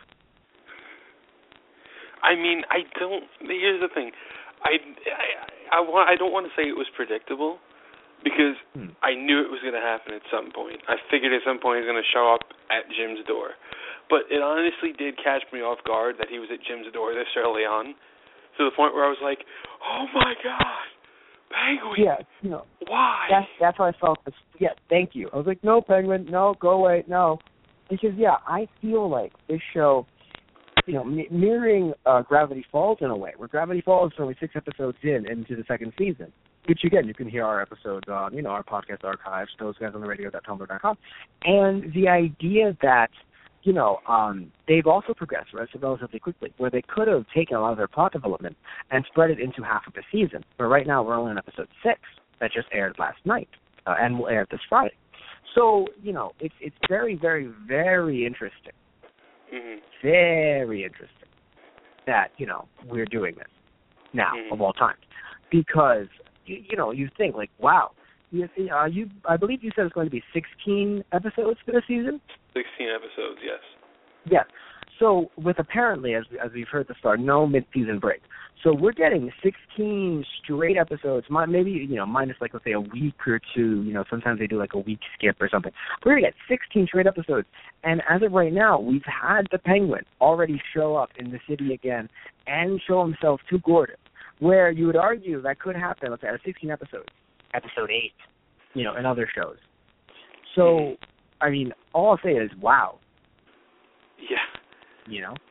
I mean, I don't. Here's the thing, I, I, I, want, I don't want to say it was predictable, because hmm. I knew it was going to happen at some point. I figured at some point he was going to show up at Jim's door, but it honestly did catch me off guard that he was at Jim's door this early on, to the point where I was like, "Oh my God, Penguin!" Yeah, you know, why? That's that's how I felt. Yeah, thank you. I was like, "No, Penguin, no, go away, no," because yeah, I feel like this show, you know, mirroring uh, Gravity Falls in a way, where Gravity Falls is only six episodes in into the second season, which, again, you can hear our episodes on, you know, our podcast archives, those guys on the radio dot tumblr dot com. And the idea that, you know, um, they've also progressed relatively quickly, where they could have taken a lot of their plot development and spread it into half of the season. But right now we're only on episode six that just aired last night uh, and will air this Friday. So, you know, it's it's very, very, very interesting. Mm-hmm. Very interesting that, you know, we're doing this now, mm-hmm. of all times. Because, you, you know, you think, like, wow, you, uh, you, I believe you said it's going to be sixteen episodes for the season? sixteen episodes, yes. Yes. So, with apparently, as as we've heard at the start, no mid-season break. So we're getting sixteen straight episodes, maybe, you know, minus, like, let's say a week or two. You know, sometimes they do, like, a week skip or something. We're going to get sixteen straight episodes. And as of right now, we've had the Penguin already show up in the city again and show himself to Gordon, where you would argue that could happen, let's say, out of sixteen episodes, episode eight, you know, in other shows. So, I mean, all I'll say is, wow. Yeah. You know?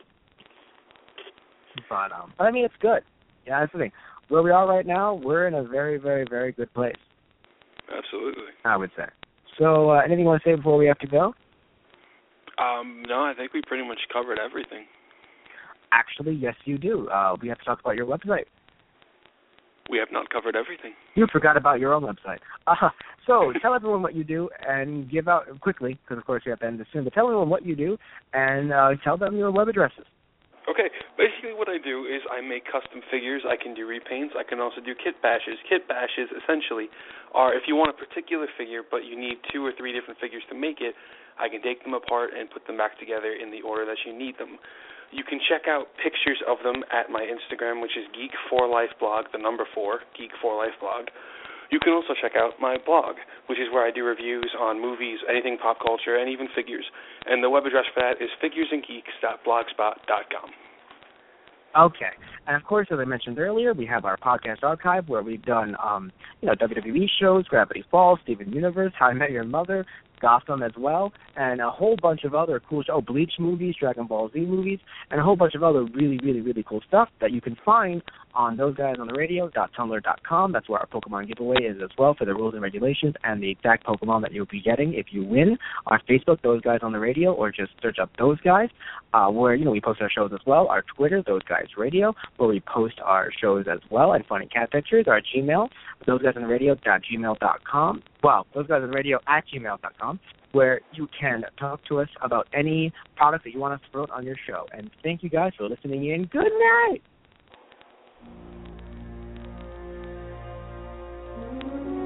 But, um, but I mean, it's good. Yeah, that's the thing. Where we are right now, we're in a very, very, very good place. Absolutely. I would say. So, uh, anything you want to say before we have to go? Um, no, I think we pretty much covered everything. Actually, yes, you do. Uh, we have to talk about your website. We have not covered everything. You forgot about your own website. Uh, so tell everyone what you do and give out quickly, because of course you have to end this soon, but tell everyone what you do and uh, tell them your web addresses. Okay, basically what I do is I make custom figures. I can do repaints. I can also do kit bashes. Kit bashes essentially are if you want a particular figure but you need two or three different figures to make it, I can take them apart and put them back together in the order that you need them. You can check out pictures of them at my Instagram, which is Geek four Life Blog, the number four, Geek four Life Blog. You can also check out my blog, which is where I do reviews on movies, anything pop culture, and even figures. And the web address for that is figures and geeks dot blogspot dot com. Okay. And, of course, as I mentioned earlier, we have our podcast archive where we've done, um, you know, W W E shows, Gravity Falls, Steven Universe, How I Met Your Mother, Gotham as well, and a whole bunch of other cool shows, oh, Bleach movies, Dragon Ball Z movies, and a whole bunch of other really, really, really cool stuff that you can find on those guys on the radio dot tumblr dot com. That's where our Pokemon giveaway is as well for the rules and regulations and the exact Pokemon that you'll be getting if you win. On Facebook, Those Guys on the Radio, or just search up Those Guys, uh, where, you know, we post our shows as well. Our Twitter, Those Guys Radio, where we post our shows as well, and funny cat pictures. Our Gmail, those guys on the radio dot gmail dot com. Well, Those Guys on the Radio at gmail dot com, where you can talk to us about any product that you want us to promote on your show. And thank you guys for listening in. Good night.